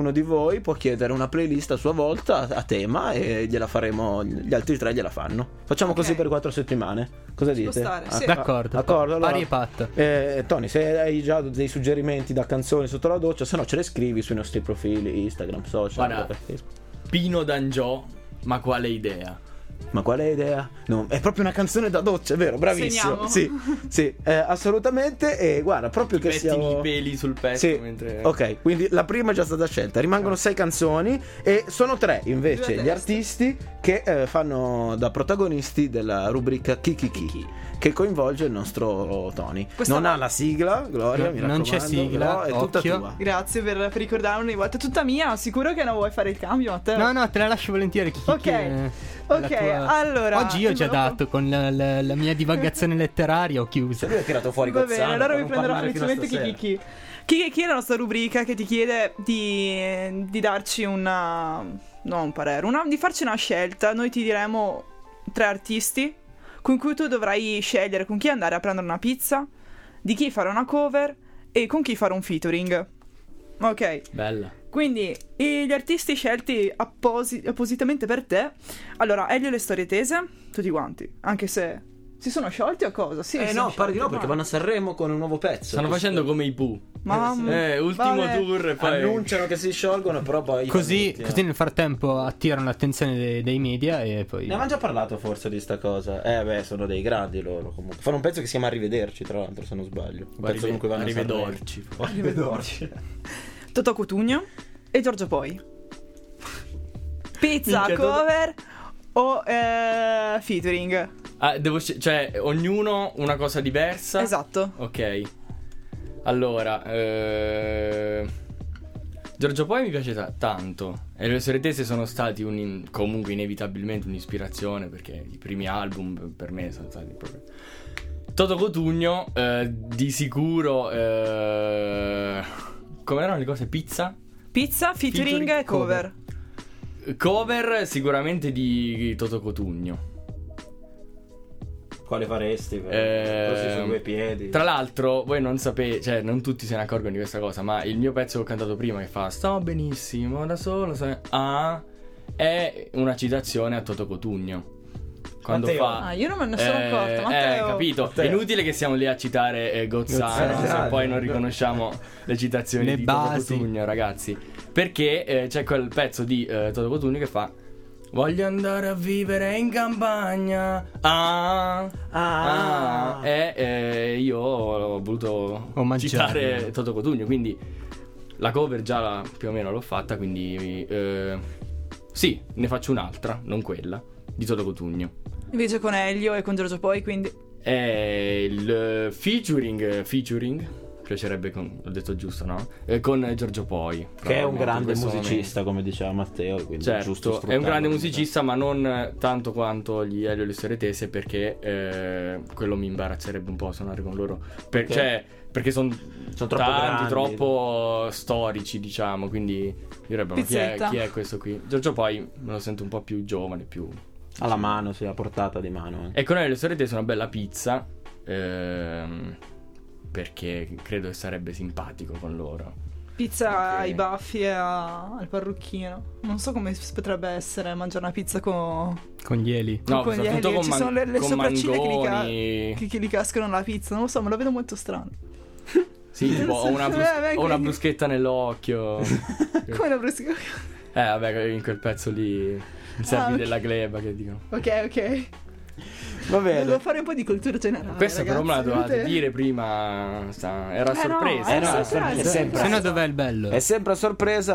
voi può chiedere una playlist a sua volta a tema e gliela faremo, gli altri tre gliela fanno. Facciamo Ok. così per quattro settimane. Cosa Ci può dite? stare, Ah, sì. D'accordo, D'accordo, allora. pari e patta. Eh, Tony, se hai già dei suggerimenti da canzoni sotto la doccia, se no ce le scrivi sui nostri profili Instagram, social, Guarda. Facebook. Pino D'Angiò, ma quale idea? Ma qual è l'idea? No, è proprio una canzone da doccia, è vero? Bravissimo. Segniamo. Sì, sì, eh, assolutamente. E guarda, proprio che Pettini siamo. i peli sul petto Sì, mentre... ok, quindi la prima è già stata scelta. Rimangono sei canzoni e sono tre invece Due a gli testa. artisti che eh, fanno da protagonisti della rubrica Kiki Kiki, che coinvolge il nostro Tony. Questa non va- ha la sigla, Gloria, mi Non c'è raccomando, sigla, però è tutta occhio. tua. Grazie per, per ricordarmi ogni volta. È tutta mia, sicuro che non vuoi fare il cambio, Matteo? No, no, te la lascio volentieri. Chi, chi- Ok, chi è ok, la tua- allora- Oggi io ho già dato con la, la- la mia divagazione letteraria, ho chiuso. Se lui ha tirato fuori Va Gozzano, bene, allora per mi non prenderò parlare fino a inizialmente stasera. Kiki Kiki è la nostra rubrica che ti chiede di, di darci una... no, un parere, una, di farci una scelta. Noi ti diremo tre artisti con cui tu dovrai scegliere con chi andare a prendere una pizza, di chi fare una cover e con chi fare un featuring. Ok, Bella. quindi i- gli artisti scelti apposi- appositamente per te. Allora, Elio e le storie tese, tutti quanti, anche se si sono sciolti o cosa? Sì, Eh si no, sono pare di no, sciolti, perché ma- vanno a Sanremo con un nuovo pezzo. Stanno Questo- facendo come i Pooh. Mamma. Eh, ultimo Vabbè. tour e poi... Annunciano che si sciolgono, però poi Così, fanno tutti, così eh. nel frattempo attirano l'attenzione dei, dei media e poi... Ne avevamo già parlato forse di sta cosa. Eh beh, sono dei grandi loro comunque. Fanno un pezzo che si chiama Arrivederci, tra l'altro, se non sbaglio. Un pezzo con cui vanno a Arrivederci. Sanremo. Arrivederci. Totò Cutugno e Giorgio Poi. Pizza, Minchia, Totò- cover o eh, featuring? Ah, devo sce- cioè, ognuno una cosa diversa. Esatto. Ok. Allora, eh... Giorgio Poi mi piace ta- tanto. E le sue tese sono stati un in- comunque inevitabilmente un'ispirazione, perché i primi album per me sono stati proprio... Toto Cutugno, eh, di sicuro... Eh... Come erano le cose? Pizza? Pizza, featuring, Featuring, e cover. Cover sicuramente di Toto Cutugno. Quale faresti? Per... Eh, Così su due piedi. Tra l'altro, voi non sapete, cioè, non tutti se ne accorgono di questa cosa, ma il mio pezzo che ho cantato prima, che fa "Sto benissimo da solo", se- ah, è una citazione a Toto Cutugno. Quando Matteo. fa. Ah, io non me ne sono eh, accorta, Eh, Matteo. capito. Matteo. È inutile che siamo lì a citare eh, Gozzano, Gozzano. se poi non riconosciamo le citazioni Le di basi. Toto Cutugno, ragazzi. Perché eh, c'è quel pezzo di eh, Toto Cutugno che fa "Voglio andare a vivere in campagna". Ah, Ah. ah. E eh, io ho voluto Omaggiarlo. citare Toto Cutugno, quindi la cover già la- più o meno l'ho fatta, quindi eh, sì, ne faccio un'altra, non quella, di Toto Cutugno. Invece con Elio e con Giorgio Poi, quindi... E il featuring, featuring, piacerebbe con, l'ho detto giusto, no? Eh, con Giorgio Poi. Che è un probabilmente, grande in questo musicista, come diceva Matteo. Quindi è giusto Certo, è un sfruttarlo. grande musicista, ma non tanto quanto gli Elio e le storie tese, perché eh, quello mi imbarazzerebbe un po' suonare con loro. Per- Perché? Cioè, perché sono Sono troppo tanti, grandi. troppo storici, diciamo. Quindi direbbero: chi è, Pizzetta. chi è questo qui? Giorgio Poi me lo sento un po' più giovane, più. Alla mano, sì, a portata di mano. eh. E con Elio e le storie tese una bella pizza. Ehm, perché credo che sarebbe simpatico con loro. Pizza Ok. ai baffi e a- al parrucchino. Non so come s- potrebbe essere mangiare una pizza con... Con gli eli. No, con gli soprattutto ali. con, Ci man- sono le, le con sopracciglia che gli, ca- mangoni. che, che gli cascano nella pizza. Non lo so, me lo vedo molto strano. Sì, tipo, ho una, brus- Eh, beh, ho una quindi- bruschetta nell'occhio. Come la brusca? Eh, vabbè, in quel pezzo lì mi servi Ah, ok. della gleba che dicono. Ok, ok. Va bene. Devo fare un po' di cultura generale. Questa però me la ragazzi, dovevate vedete? dire prima. sta- Era Eh, no, sorpresa. eh, Eh no, no, è sempre- sì, è sempre- Se no dov'è il bello? È sempre a sorpresa,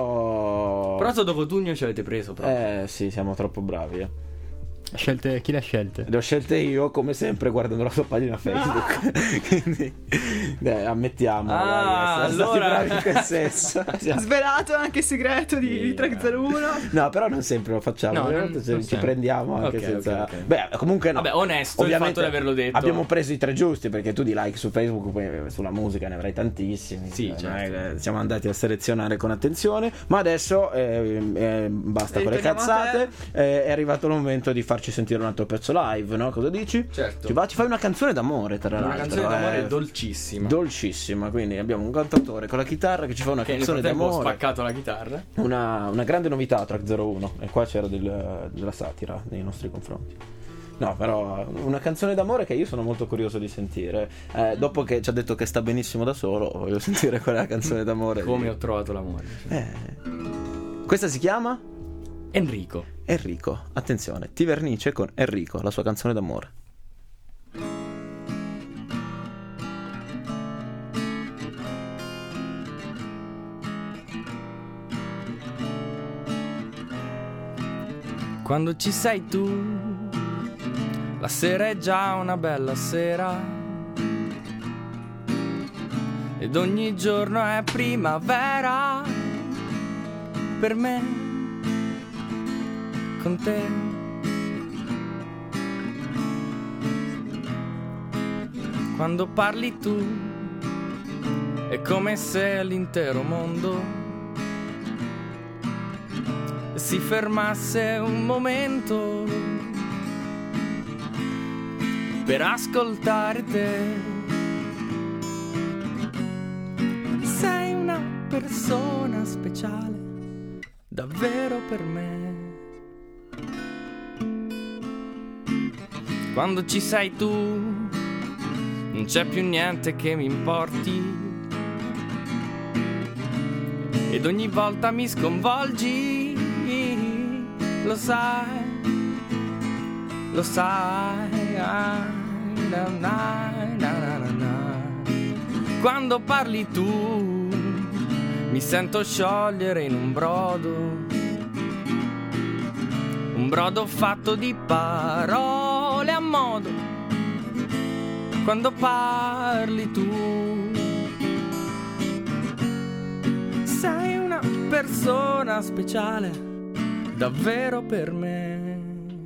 però. Però Toto Cutugno ci avete preso proprio. Eh sì, siamo troppo bravi. eh. Scelte, chi le ha scelte? Le ho scelte io, come sempre, guardando la sua pagina Facebook. Quindi, eh, ammettiamo. Ah, dai, siamo stati allora- bravi in quel senso. Siamo- Svelato anche il segreto di, di tre zero uno. No, però non sempre lo facciamo. No, ogni non- volta ci, non ci sempre. prendiamo anche Ok, senza. ok, ok. Beh, comunque no. Vabbè, onesto il fatto di averlo detto. Abbiamo preso i tre giusti, perché tu di like su Facebook, poi sulla musica ne avrai tantissimi. Sì, Cioè, certo. non è che siamo andati a selezionare con attenzione. Ma adesso eh, eh, basta E con le ritorniamo a cazzate. Eh, è arrivato il momento di fare farci sentire un altro pezzo live, no? Cosa dici? Certo. Ci, va, ci fai una canzone d'amore, tra Una l'altro. canzone d'amore eh. dolcissima. Dolcissima, quindi abbiamo un cantautore con la chitarra che ci fa una Che nel canzone frattempo ho d'amore. spaccato la chitarra. Una, una grande novità Track zero uno. E qua c'era del- della satira nei nostri confronti. No, però una canzone d'amore che io sono molto curioso di sentire. Eh, dopo che ci ha detto che sta benissimo da solo, voglio sentire qual è la canzone d'amore. Come di- ho trovato l'amore. Eh. Questa si chiama Enrico. Enrico. Attenzione, Ti Vernice con Enrico, la sua canzone d'amore. Quando ci sei tu, la sera è già una bella sera, ed ogni giorno è primavera per me, con te. Quando parli tu, è come se l'intero mondo si fermasse un momento per ascoltare te. Sei una persona speciale, davvero per me. Quando ci sei tu, non c'è più niente che mi importi, ed ogni volta mi sconvolgi. Lo sai, lo sai, ah, na, na, na, na, na. Quando parli tu mi sento sciogliere in un brodo, un brodo fatto di parole a modo. Quando parli tu sei una persona speciale, davvero per me.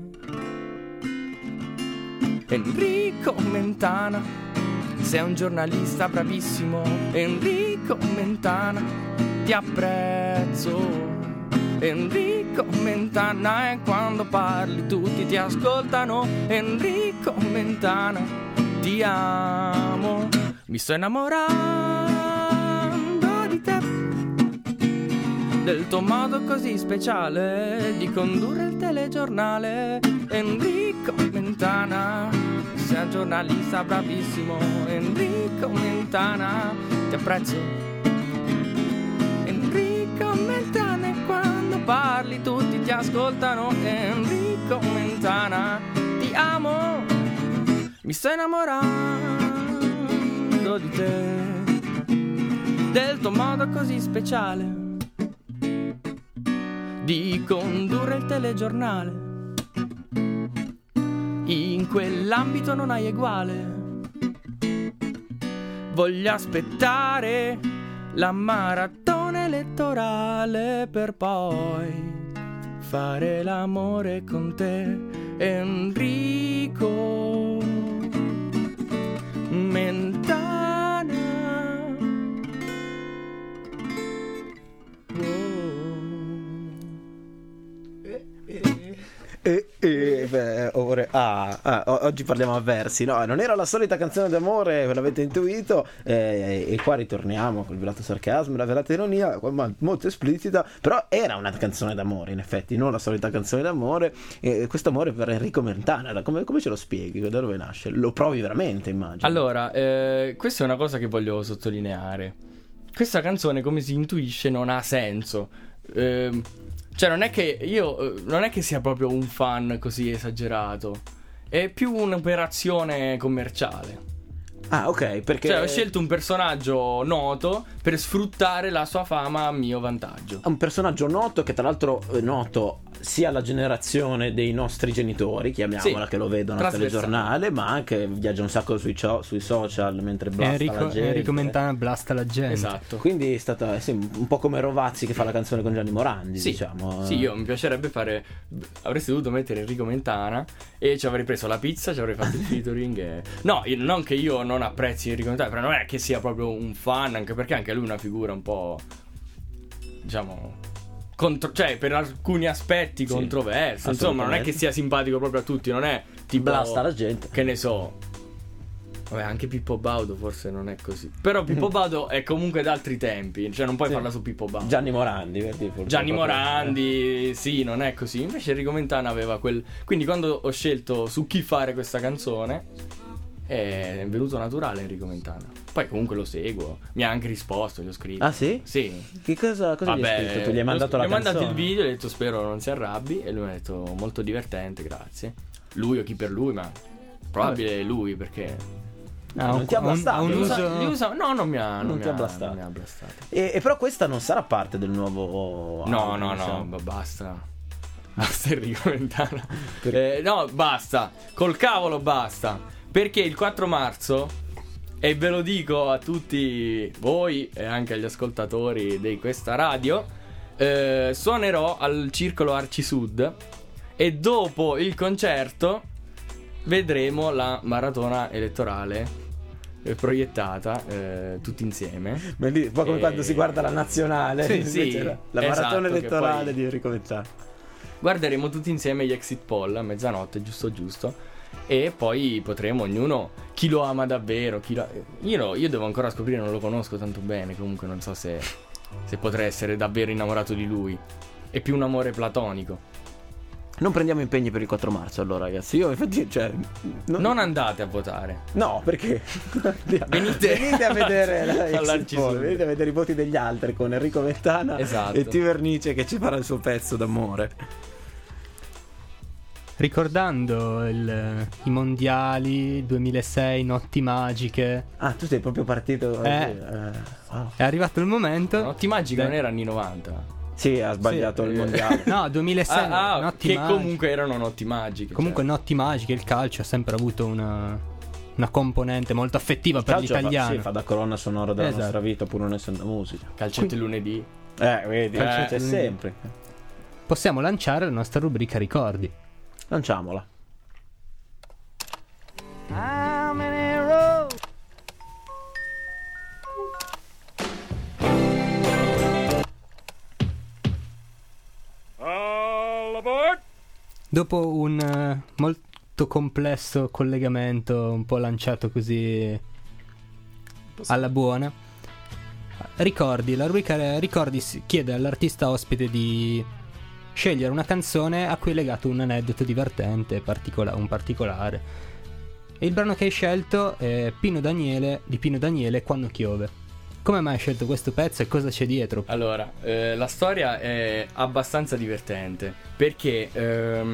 Enrico Mentana, sei un giornalista bravissimo. Enrico Mentana, ti apprezzo. Enrico Mentana, e quando parli tutti ti ascoltano. Enrico Mentana, ti amo. Mi sto innamorando di te, del tuo modo così speciale di condurre il telegiornale. Enrico Mentana, sei un giornalista bravissimo. Enrico Mentana, ti apprezzo. Enrico Mentana, e quando parli tutti ti ascoltano. Enrico Mentana, ti amo. Mi sto innamorando di te, del tuo modo così speciale di condurre il telegiornale. In quell'ambito non hai eguale. Voglio aspettare la maratona elettorale per poi fare l'amore con te, Enrico Mentana. E, e beh, ora- ah, ah, o- oggi parliamo a versi, no? Non era la solita canzone d'amore, ve l'avete intuito, eh, e qua ritorniamo col velato sarcasmo, la velata ironia, ma molto esplicita, però era una canzone d'amore, in effetti, non la solita canzone d'amore. E questo amore per Enrico Mentana, come, come ce lo spieghi? Da dove nasce? Lo provi veramente, immagino. Allora, eh, questa è una cosa che voglio sottolineare. Questa canzone, come si intuisce, non ha senso. Eh, cioè, non è che io non è che sia proprio un fan così esagerato. È più un'operazione commerciale. Ah, ok, perché Cioè, ho scelto un personaggio noto per sfruttare la sua fama a mio vantaggio. un personaggio noto, che tra l'altro è noto sia alla generazione dei nostri genitori, chiamiamola, Sì, che lo vedono al trasversale. telegiornale, ma anche viaggia un sacco sui, cio- sui social mentre blasta Enrico, la gente. Enrico Mentana blasta la gente. Esatto. Quindi è stata eh sì, un po' come Rovazzi che fa la canzone con Gianni Morandi, Sì, diciamo. sì, io mi piacerebbe fare. Avresti dovuto mettere Enrico Mentana e ci avrei preso la pizza, ci avrei fatto il featuring. E... No, io- non che io non apprezzi Enrico Mentana, però non è che sia proprio un fan, anche perché anche lui è una figura un po', diciamo, contro- cioè per alcuni aspetti Sì, controverso. Insomma, non è che sia simpatico proprio a tutti, non è tipo blasta la gente. Che ne so. Vabbè, anche Pippo Baudo forse non è così. Però Pippo Baudo è comunque da altri tempi, cioè non puoi Sì. farla su Pippo Baudo. Gianni Morandi, per dire, forse Gianni proprio- Morandi, sì, non è così. Invece Enrico Mentana aveva quel. Quindi quando ho scelto su chi fare questa canzone, è venuto naturale Enrico Mentana. Poi comunque lo seguo, mi ha anche risposto, gli ho scritto. Ah sì? Sì. Che cosa, cosa gli hai scritto? Tu gli hai mandato la gli ho mandato canzone? il video, gli ho detto spero non si arrabbi, e lui mi ha detto molto divertente, grazie. Lui o chi per lui, ma probabile lui, perché Ah, non un- ti ha un- blastato? un li usa- uso- li usa- no, non mi ha non, Non mi ti ha ha blastato. non mi ha blastato. E, e però questa non sarà parte del nuovo No, album, no, no, diciamo. ba- basta. Basta Enrico Mentana. Eh, no, basta. Col cavolo basta. Perché il quattro marzo, e ve lo dico a tutti voi e anche agli ascoltatori di questa radio, eh, suonerò al Circolo Arci Sud e dopo il concerto vedremo la maratona elettorale eh, proiettata eh, tutti insieme. Ma lì, un po' come E- quando si guarda la nazionale, Sì, invece sì, era la esatto, maratona che elettorale poi- di Enrico Mentana. Guarderemo tutti insieme gli exit poll a mezzanotte, giusto giusto, e poi potremo ognuno, chi lo ama davvero, chi lo... io, lo- io devo ancora scoprire, non lo conosco tanto bene, comunque non so se, se potrei essere davvero innamorato di lui. È più un amore platonico. Non prendiamo impegni per il quattro marzo, allora, ragazzi. Io infatti, cioè, non- Non andate a votare. no, perché Venite- venite a vedere la exit all'Arci poll, Sud. venite a vedere i voti degli altri con Enrico Mentana Esatto. e T. Vernice che ci farà il suo pezzo d'amore. Ricordando il- i mondiali duemilasei, notti magiche, Ah, tu sei proprio partito. Eh. eh, wow. è arrivato il momento. Notti magiche Beh, non era anni novanta. Sì, ha sbagliato Sì, il eh, mondiale. No, duemilasei, Ah, ah, notti che magiche. comunque erano notti magiche. Comunque cioè. notti magiche, il calcio ha sempre avuto una, una componente molto affettiva per Calcio fa- l'italiano. Sì, fa da colonna sonora della Esatto. nostra vita, pur non essendo musica. Calcetto il lunedì. Eh, vedi, Eh, c'è quindi- sempre. Possiamo lanciare la nostra rubrica ricordi. Lanciamola. All aboard! Dopo un eh, molto complesso collegamento, un po' lanciato così alla buona, ricordi, la rubrica Ricordi si- chiede all'artista ospite di scegliere una canzone a cui è legato un aneddoto divertente, particola- un particolare. E il brano che hai scelto è Pino Daniele, di Pino Daniele, Quando Chiove. Come mai hai scelto questo pezzo e cosa c'è dietro? Allora, eh, la storia è abbastanza divertente perché ehm,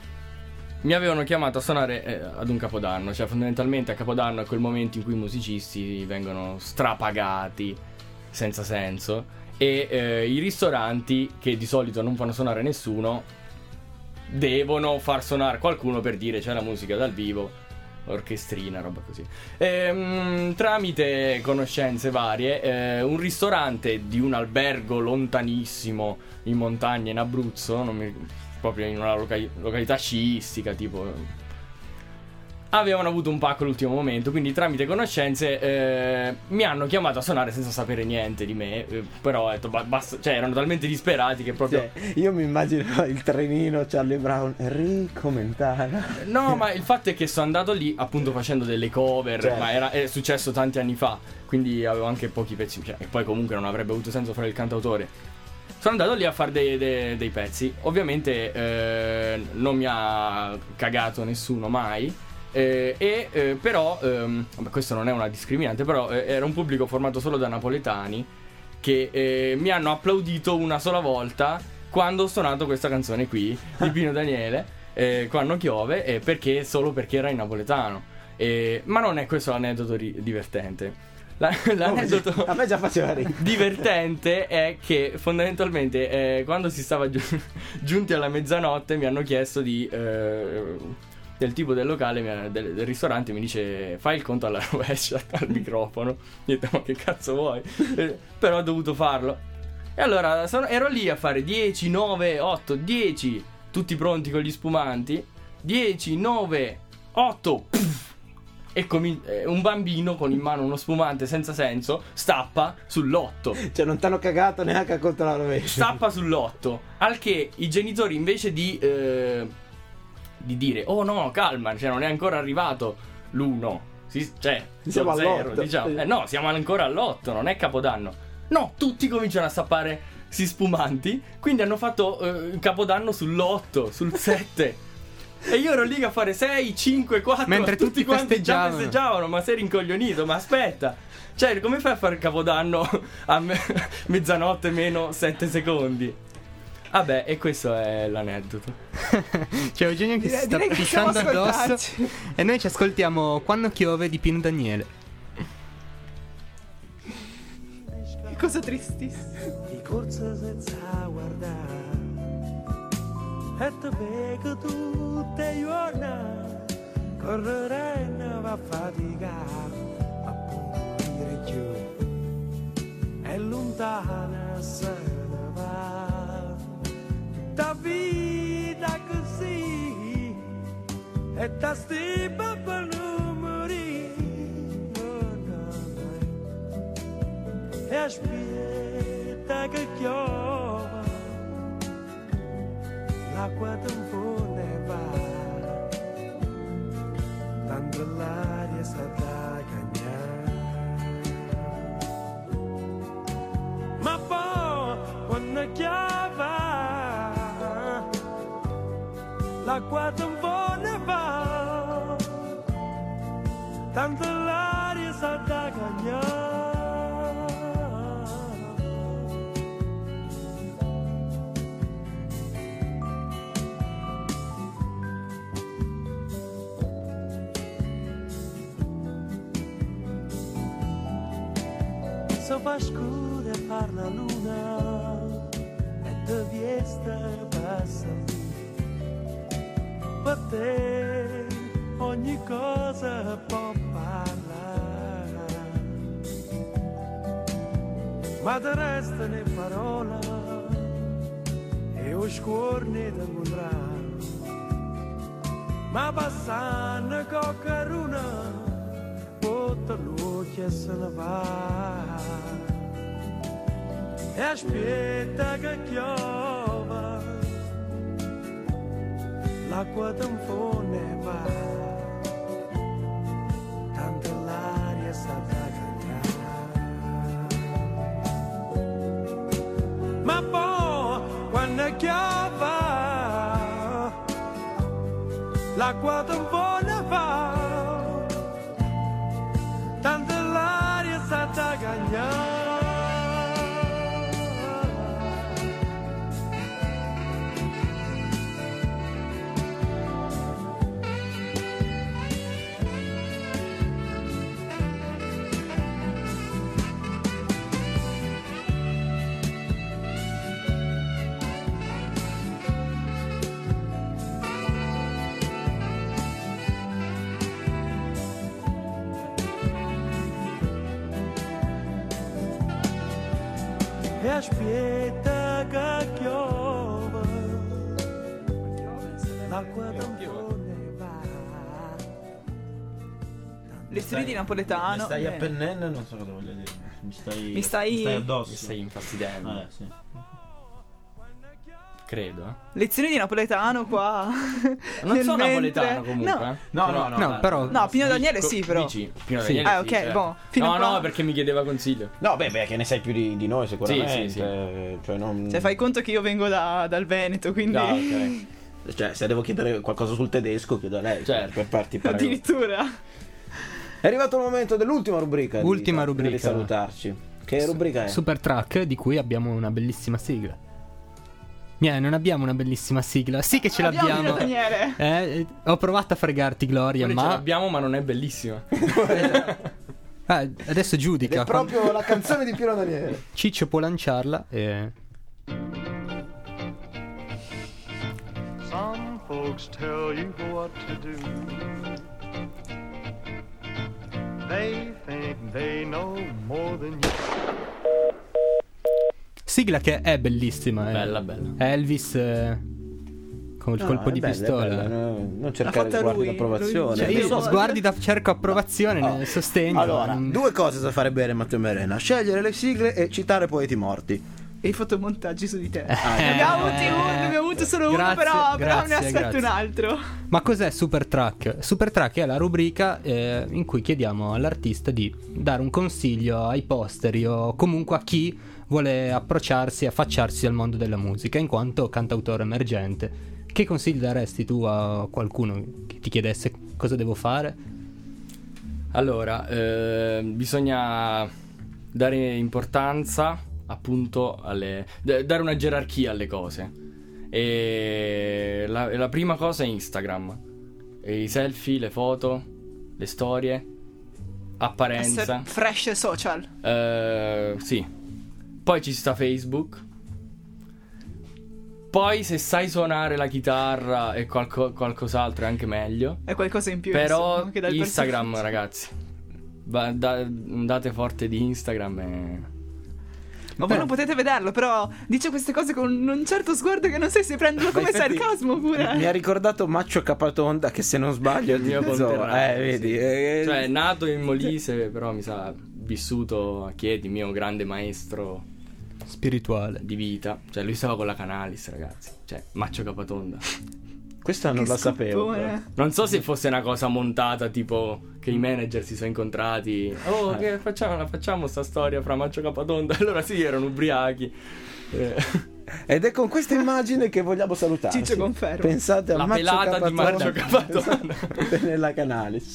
mi avevano chiamato a suonare eh, ad un capodanno, cioè fondamentalmente a capodanno è quel momento in cui i musicisti vengono strapagati senza senso e eh, i ristoranti, che di solito non fanno suonare nessuno, devono far suonare qualcuno per dire c'è la musica dal vivo, orchestrina, roba così. Ehm, tramite conoscenze varie, eh, un ristorante di un albergo lontanissimo in montagna in Abruzzo, non mi- proprio in una loca- località sciistica, tipo, avevano avuto un pacco all'ultimo momento, quindi tramite conoscenze eh, mi hanno chiamato a suonare senza sapere niente di me, eh, però ho detto ba- basta, cioè erano talmente disperati che proprio Cioè, io mi immagino il trenino, Charlie Brown, Enrico Mentana. no, ma il fatto è che sono andato lì appunto facendo delle cover, Certo. ma era, è successo tanti anni fa, quindi avevo anche pochi pezzi, cioè, e poi comunque non avrebbe avuto senso fare il cantautore. Sono andato lì a fare dei, dei- dei pezzi, ovviamente eh, non mi ha cagato nessuno mai, eh, e eh, però, ehm, vabbè, questo non è una discriminante, però eh, era un pubblico formato solo da napoletani che eh, mi hanno applaudito una sola volta quando ho suonato questa canzone qui di Pino Daniele, eh, Quando Chiove, eh, perché solo perché era in napoletano. Eh, ma non è questo l'aneddoto ri- divertente. La- l'aneddoto A me già faceva ridere. divertente è che fondamentalmente eh, quando si stava giu- giunti alla mezzanotte mi hanno chiesto di eh, del tipo del locale, mi ha- del, del ristorante, mi dice fai il conto alla rovescia al microfono. Io ho detto ma che cazzo vuoi? Eh, però ho dovuto farlo. E allora sono- ero lì a fare dieci, nove, otto, dieci, tutti pronti con gli spumanti. dieci, nove, otto, e comin- eh, un bambino con in mano uno spumante senza senso stappa sull'otto. Cioè non t'hanno cagato neanche a contro la rovescia. Stappa sull'otto. Al che i genitori invece di eh, di dire oh no calma, cioè non è ancora arrivato l'uno, si, cioè siamo zero, all'otto, diciamo. sì. Eh, no, siamo ancora all'otto, non è Capodanno. No, tutti cominciano a stappare sti spumanti, quindi hanno fatto eh, Capodanno sull'otto, sul sette. E io ero lì a fare sei, cinque, quattro. Mentre tutti quanti già festeggiavano. festeggiavano. Ma sei rincoglionito, ma aspetta. Cioè, come fai a fare Capodanno a me- mezzanotte meno sette secondi? Vabbè, e questo è l'aneddoto. C'è Eugenio che Direi- si sta direi che pissando possiamo addosso. ascoltarci. E noi ci ascoltiamo Quando piove di Pino Daniele. Che cosa tristissima. Di corsa senza guardare e te vedo tutte le giorni correre e ne va a faticare ma poi dire giù è lontana se ne va tutta vita così e ta stima per non morire e aspetta che piova l'acqua non ne va tanto l'aria sta da cagnare ma poi quando chiava l'acqua non ne va tanto l'aria sta da cagnare. Sopra scura parla luna e te viesta passa per te ogni cosa può parlare ma te resta ne parola e o scorne da incontrare ma passando con caruna tutta luce se ne va e aspetta che piova l'acqua non ne va tanto l'aria sta da cantare ma poi quando piova l'acqua non ne va tanto l'aria sta da cagnare. E aspetta che piova l'acqua non ne va. Lezioni di napoletano. Mi stai eh. a pennenne, non so cosa voglio dire. Mi stai, Mi stai- mi stai addosso. Mi stai infastidendo. Eh, sì. Credo, eh. Lezioni di napoletano qua. Non Nel so mentre- napoletano comunque. No. eh. No, no, no, No, però No, Pino Daniele sì, però. Dici, Pino Sì. Daniele Ah, sì, ok, certo. boh, fino No, a qua- no, perché mi chiedeva consiglio. No, beh, beh, che ne sai più di, di noi sicuramente. Sì, sì, Cioè, non... Cioè, fai conto che io vengo da- dal Veneto, quindi. Ah, ok. Cioè, se devo chiedere qualcosa sul tedesco, chiedo a lei. Certo. Per farti paragoni. Addirittura. È arrivato il momento dell'ultima rubrica. di- Ultima rubrica. Di salutarci. Che rubrica è? Super Track, di cui abbiamo una bellissima sigla. Mia, non abbiamo una bellissima sigla. Sì che ce Abbiamo l'abbiamo. Pino Daniele. Eh, ho provato a fregarti, Gloria, Noi ce ma l'abbiamo, ma non è bellissima. ah, adesso Ed giudica. è proprio la canzone di Pino Daniele. Ciccio può lanciarla e... Some folks tell you what to do. They think they know more than you. Sigla che è bellissima. eh. Bella, bella. Elvis eh, con il No, colpo è di bella, è pistola. bella, no, non cercare fatta sguardi lui, d'approvazione. Cioè, lui- io Io- sguardi da cerco approvazione, Oh. nel sostegno. Allora, mm. due cose da fare bene Matteo Merena: scegliere le sigle e citare poeti morti. E i fotomontaggi su di te. Ah, Ne abbiamo avuti uno, ne abbiamo avuto solo uno, Grazie, però, però ne grazie, aspetto grazie. un altro. Ma cos'è Super Track? Super Track è la rubrica eh, in cui chiediamo all'artista di dare un consiglio ai posteri o comunque a chi vuole approcciarsi e affacciarsi al mondo della musica in quanto cantautore emergente. Che consigli daresti tu a qualcuno che ti chiedesse cosa devo fare? Allora, eh, bisogna dare importanza appunto alle d- dare una gerarchia alle cose. E la, la prima cosa è Instagram. E i selfie, le foto, le storie, apparenza. Essere fresh e social. Eh, sì. Poi ci sta Facebook. Poi se sai suonare la chitarra e qualco- qualcos'altro è anche meglio. È qualcosa in più. Però insomma, che dà il Instagram, personaggio. ragazzi, va- da- andate forte di Instagram e... Ma voi non potete vederlo, però dice queste cose con un certo sguardo che non sai se prenderlo come infatti, sarcasmo oppure. Mi ha ricordato Maccio Capatonda, che se non sbaglio è Il mio di Zoo. conterraneo, Eh, vedi. sì. eh, Cioè, nato in Molise, però mi sa vissuto a Chieti, mio grande maestro Spirituale. di vita. Cioè, lui stava con la Canalis, ragazzi. Cioè, Maccio Capatonda. Questa non Che la sapevo. scoppone. però. Non so se fosse una cosa montata, tipo che i manager si sono incontrati. Oh, che facciamo, la facciamo sta storia fra Maccio Capatonda. Allora sì, erano ubriachi. Eh, Ed è con questa immagine che vogliamo salutarci. Ciccio conferma. Pensate a La Maccio pelata di Capatonda. Maccio Capatonda. Esatto, nella Canalis.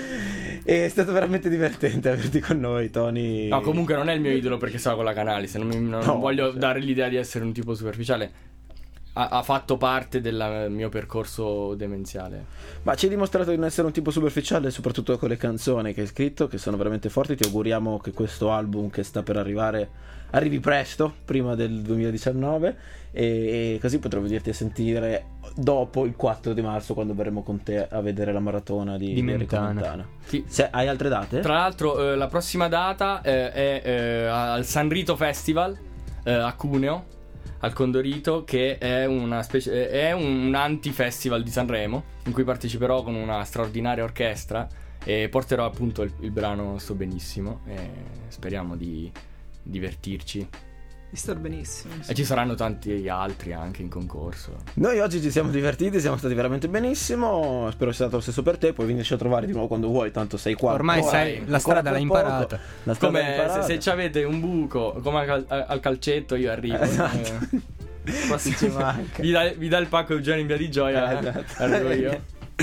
È stato veramente divertente averti con noi, Tony. No, comunque non è il mio idolo perché stava con la Canalis. Non, mi- non No, voglio cioè. dare l'idea di essere un tipo superficiale. Ha, ha fatto parte del mio percorso demenziale. Ma ci hai dimostrato di non essere un tipo superficiale, soprattutto con le canzoni che hai scritto, che sono veramente forti. Ti auguriamo che questo album che sta per arrivare arrivi presto, prima del duemiladiciannove, e, e così potremo venirti a sentire dopo il quattro di marzo, quando verremo con te a vedere la maratona di, Di di Enrico Mentana. Mentana. Sì. Se hai altre date? Tra l'altro, eh, la prossima data eh, è eh, al San Rito Festival eh, a Cuneo, al Condorito, che è una specie è un anti-festival di Sanremo, in cui parteciperò con una straordinaria orchestra e porterò appunto il, il brano Sto Benissimo e speriamo di divertirci. Mi sto benissimo. E ci saranno tanti altri anche in concorso. Noi oggi ci siamo divertiti, siamo stati veramente benissimo. Spero sia stato lo stesso per te. Puoi venirci a trovare di nuovo quando vuoi, tanto sei qua. Ormai ancora- sai, la ancora strada per l'hai poco. imparata. La strada l'hai Come imparata. se, se ci avete un buco come al, cal- al calcetto, io arrivo. Esatto. Eh, prossimo- Ci manca. vi, dà, vi dà il pacco Eugenio in via di Gioia. Eh, eh, esatto. Arrivo io.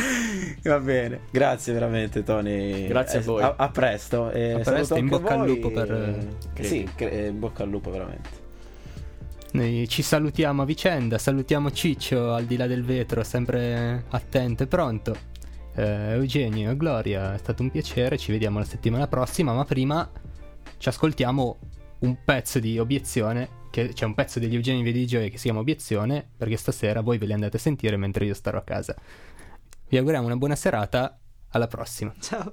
Va bene, grazie veramente Tony. Grazie a voi. A, a presto. E A presto, saluto in anche bocca al voi. lupo per, Eh, Sì, cre- in bocca al lupo veramente. Noi ci salutiamo a vicenda, salutiamo Ciccio al di là del vetro, sempre attento e pronto. Eh, Eugenio e Gloria, è stato un piacere, ci vediamo la settimana prossima, ma prima ci ascoltiamo un pezzo di Obiezione, che c'è un pezzo degli Eugenio Via di Gioia che si chiama Obiezione, perché stasera voi ve li andate a sentire mentre io starò a casa. Vi auguriamo una buona serata, alla prossima. Ciao.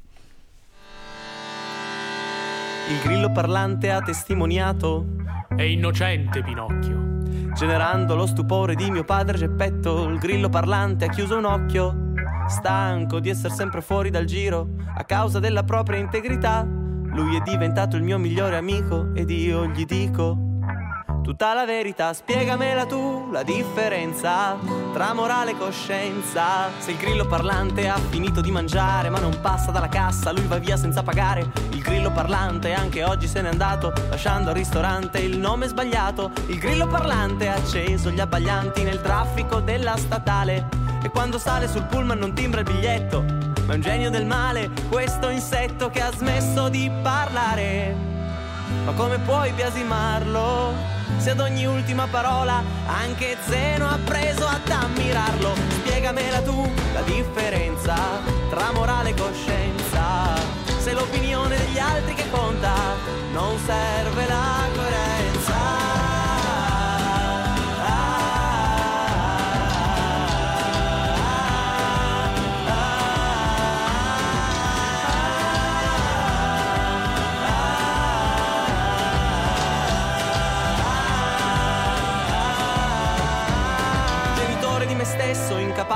Il grillo parlante ha testimoniato, È innocente Pinocchio. generando lo stupore di mio padre Geppetto. Il grillo parlante ha chiuso un occhio, stanco di essere sempre fuori dal giro a causa della propria integrità. Lui è diventato il mio migliore amico ed io gli dico tutta la verità. Spiegamela tu la differenza tra morale e coscienza. Se il grillo parlante ha finito di mangiare ma non passa dalla cassa, lui va via senza pagare. Il grillo parlante anche oggi se n'è andato, lasciando al ristorante il nome sbagliato. Il grillo parlante ha acceso gli abbaglianti nel traffico della statale, e quando sale sul pullman non timbra il biglietto, ma è un genio del male questo insetto che ha smesso di parlare. Ma come puoi biasimarlo se ad ogni ultima parola anche Zeno ha preso ad ammirarlo? Spiegamela tu la differenza tra morale e coscienza. Se l'opinione degli altri che conta, non serve la coerenza.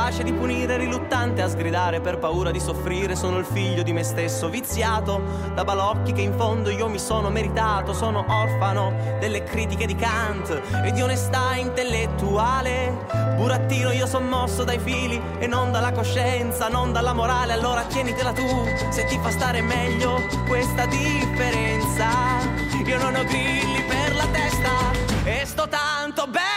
incapace di punire, riluttante a sgridare per paura di soffrire. Sono il figlio di me stesso, viziato da balocchi che in fondo io mi sono meritato. Sono orfano delle critiche di Kant e di onestà intellettuale. Burattino, io son mosso dai fili e non dalla coscienza, non dalla morale. Allora tienitela tu, se ti fa stare meglio questa differenza. Io non ho grilli per la testa e sto tanto bene.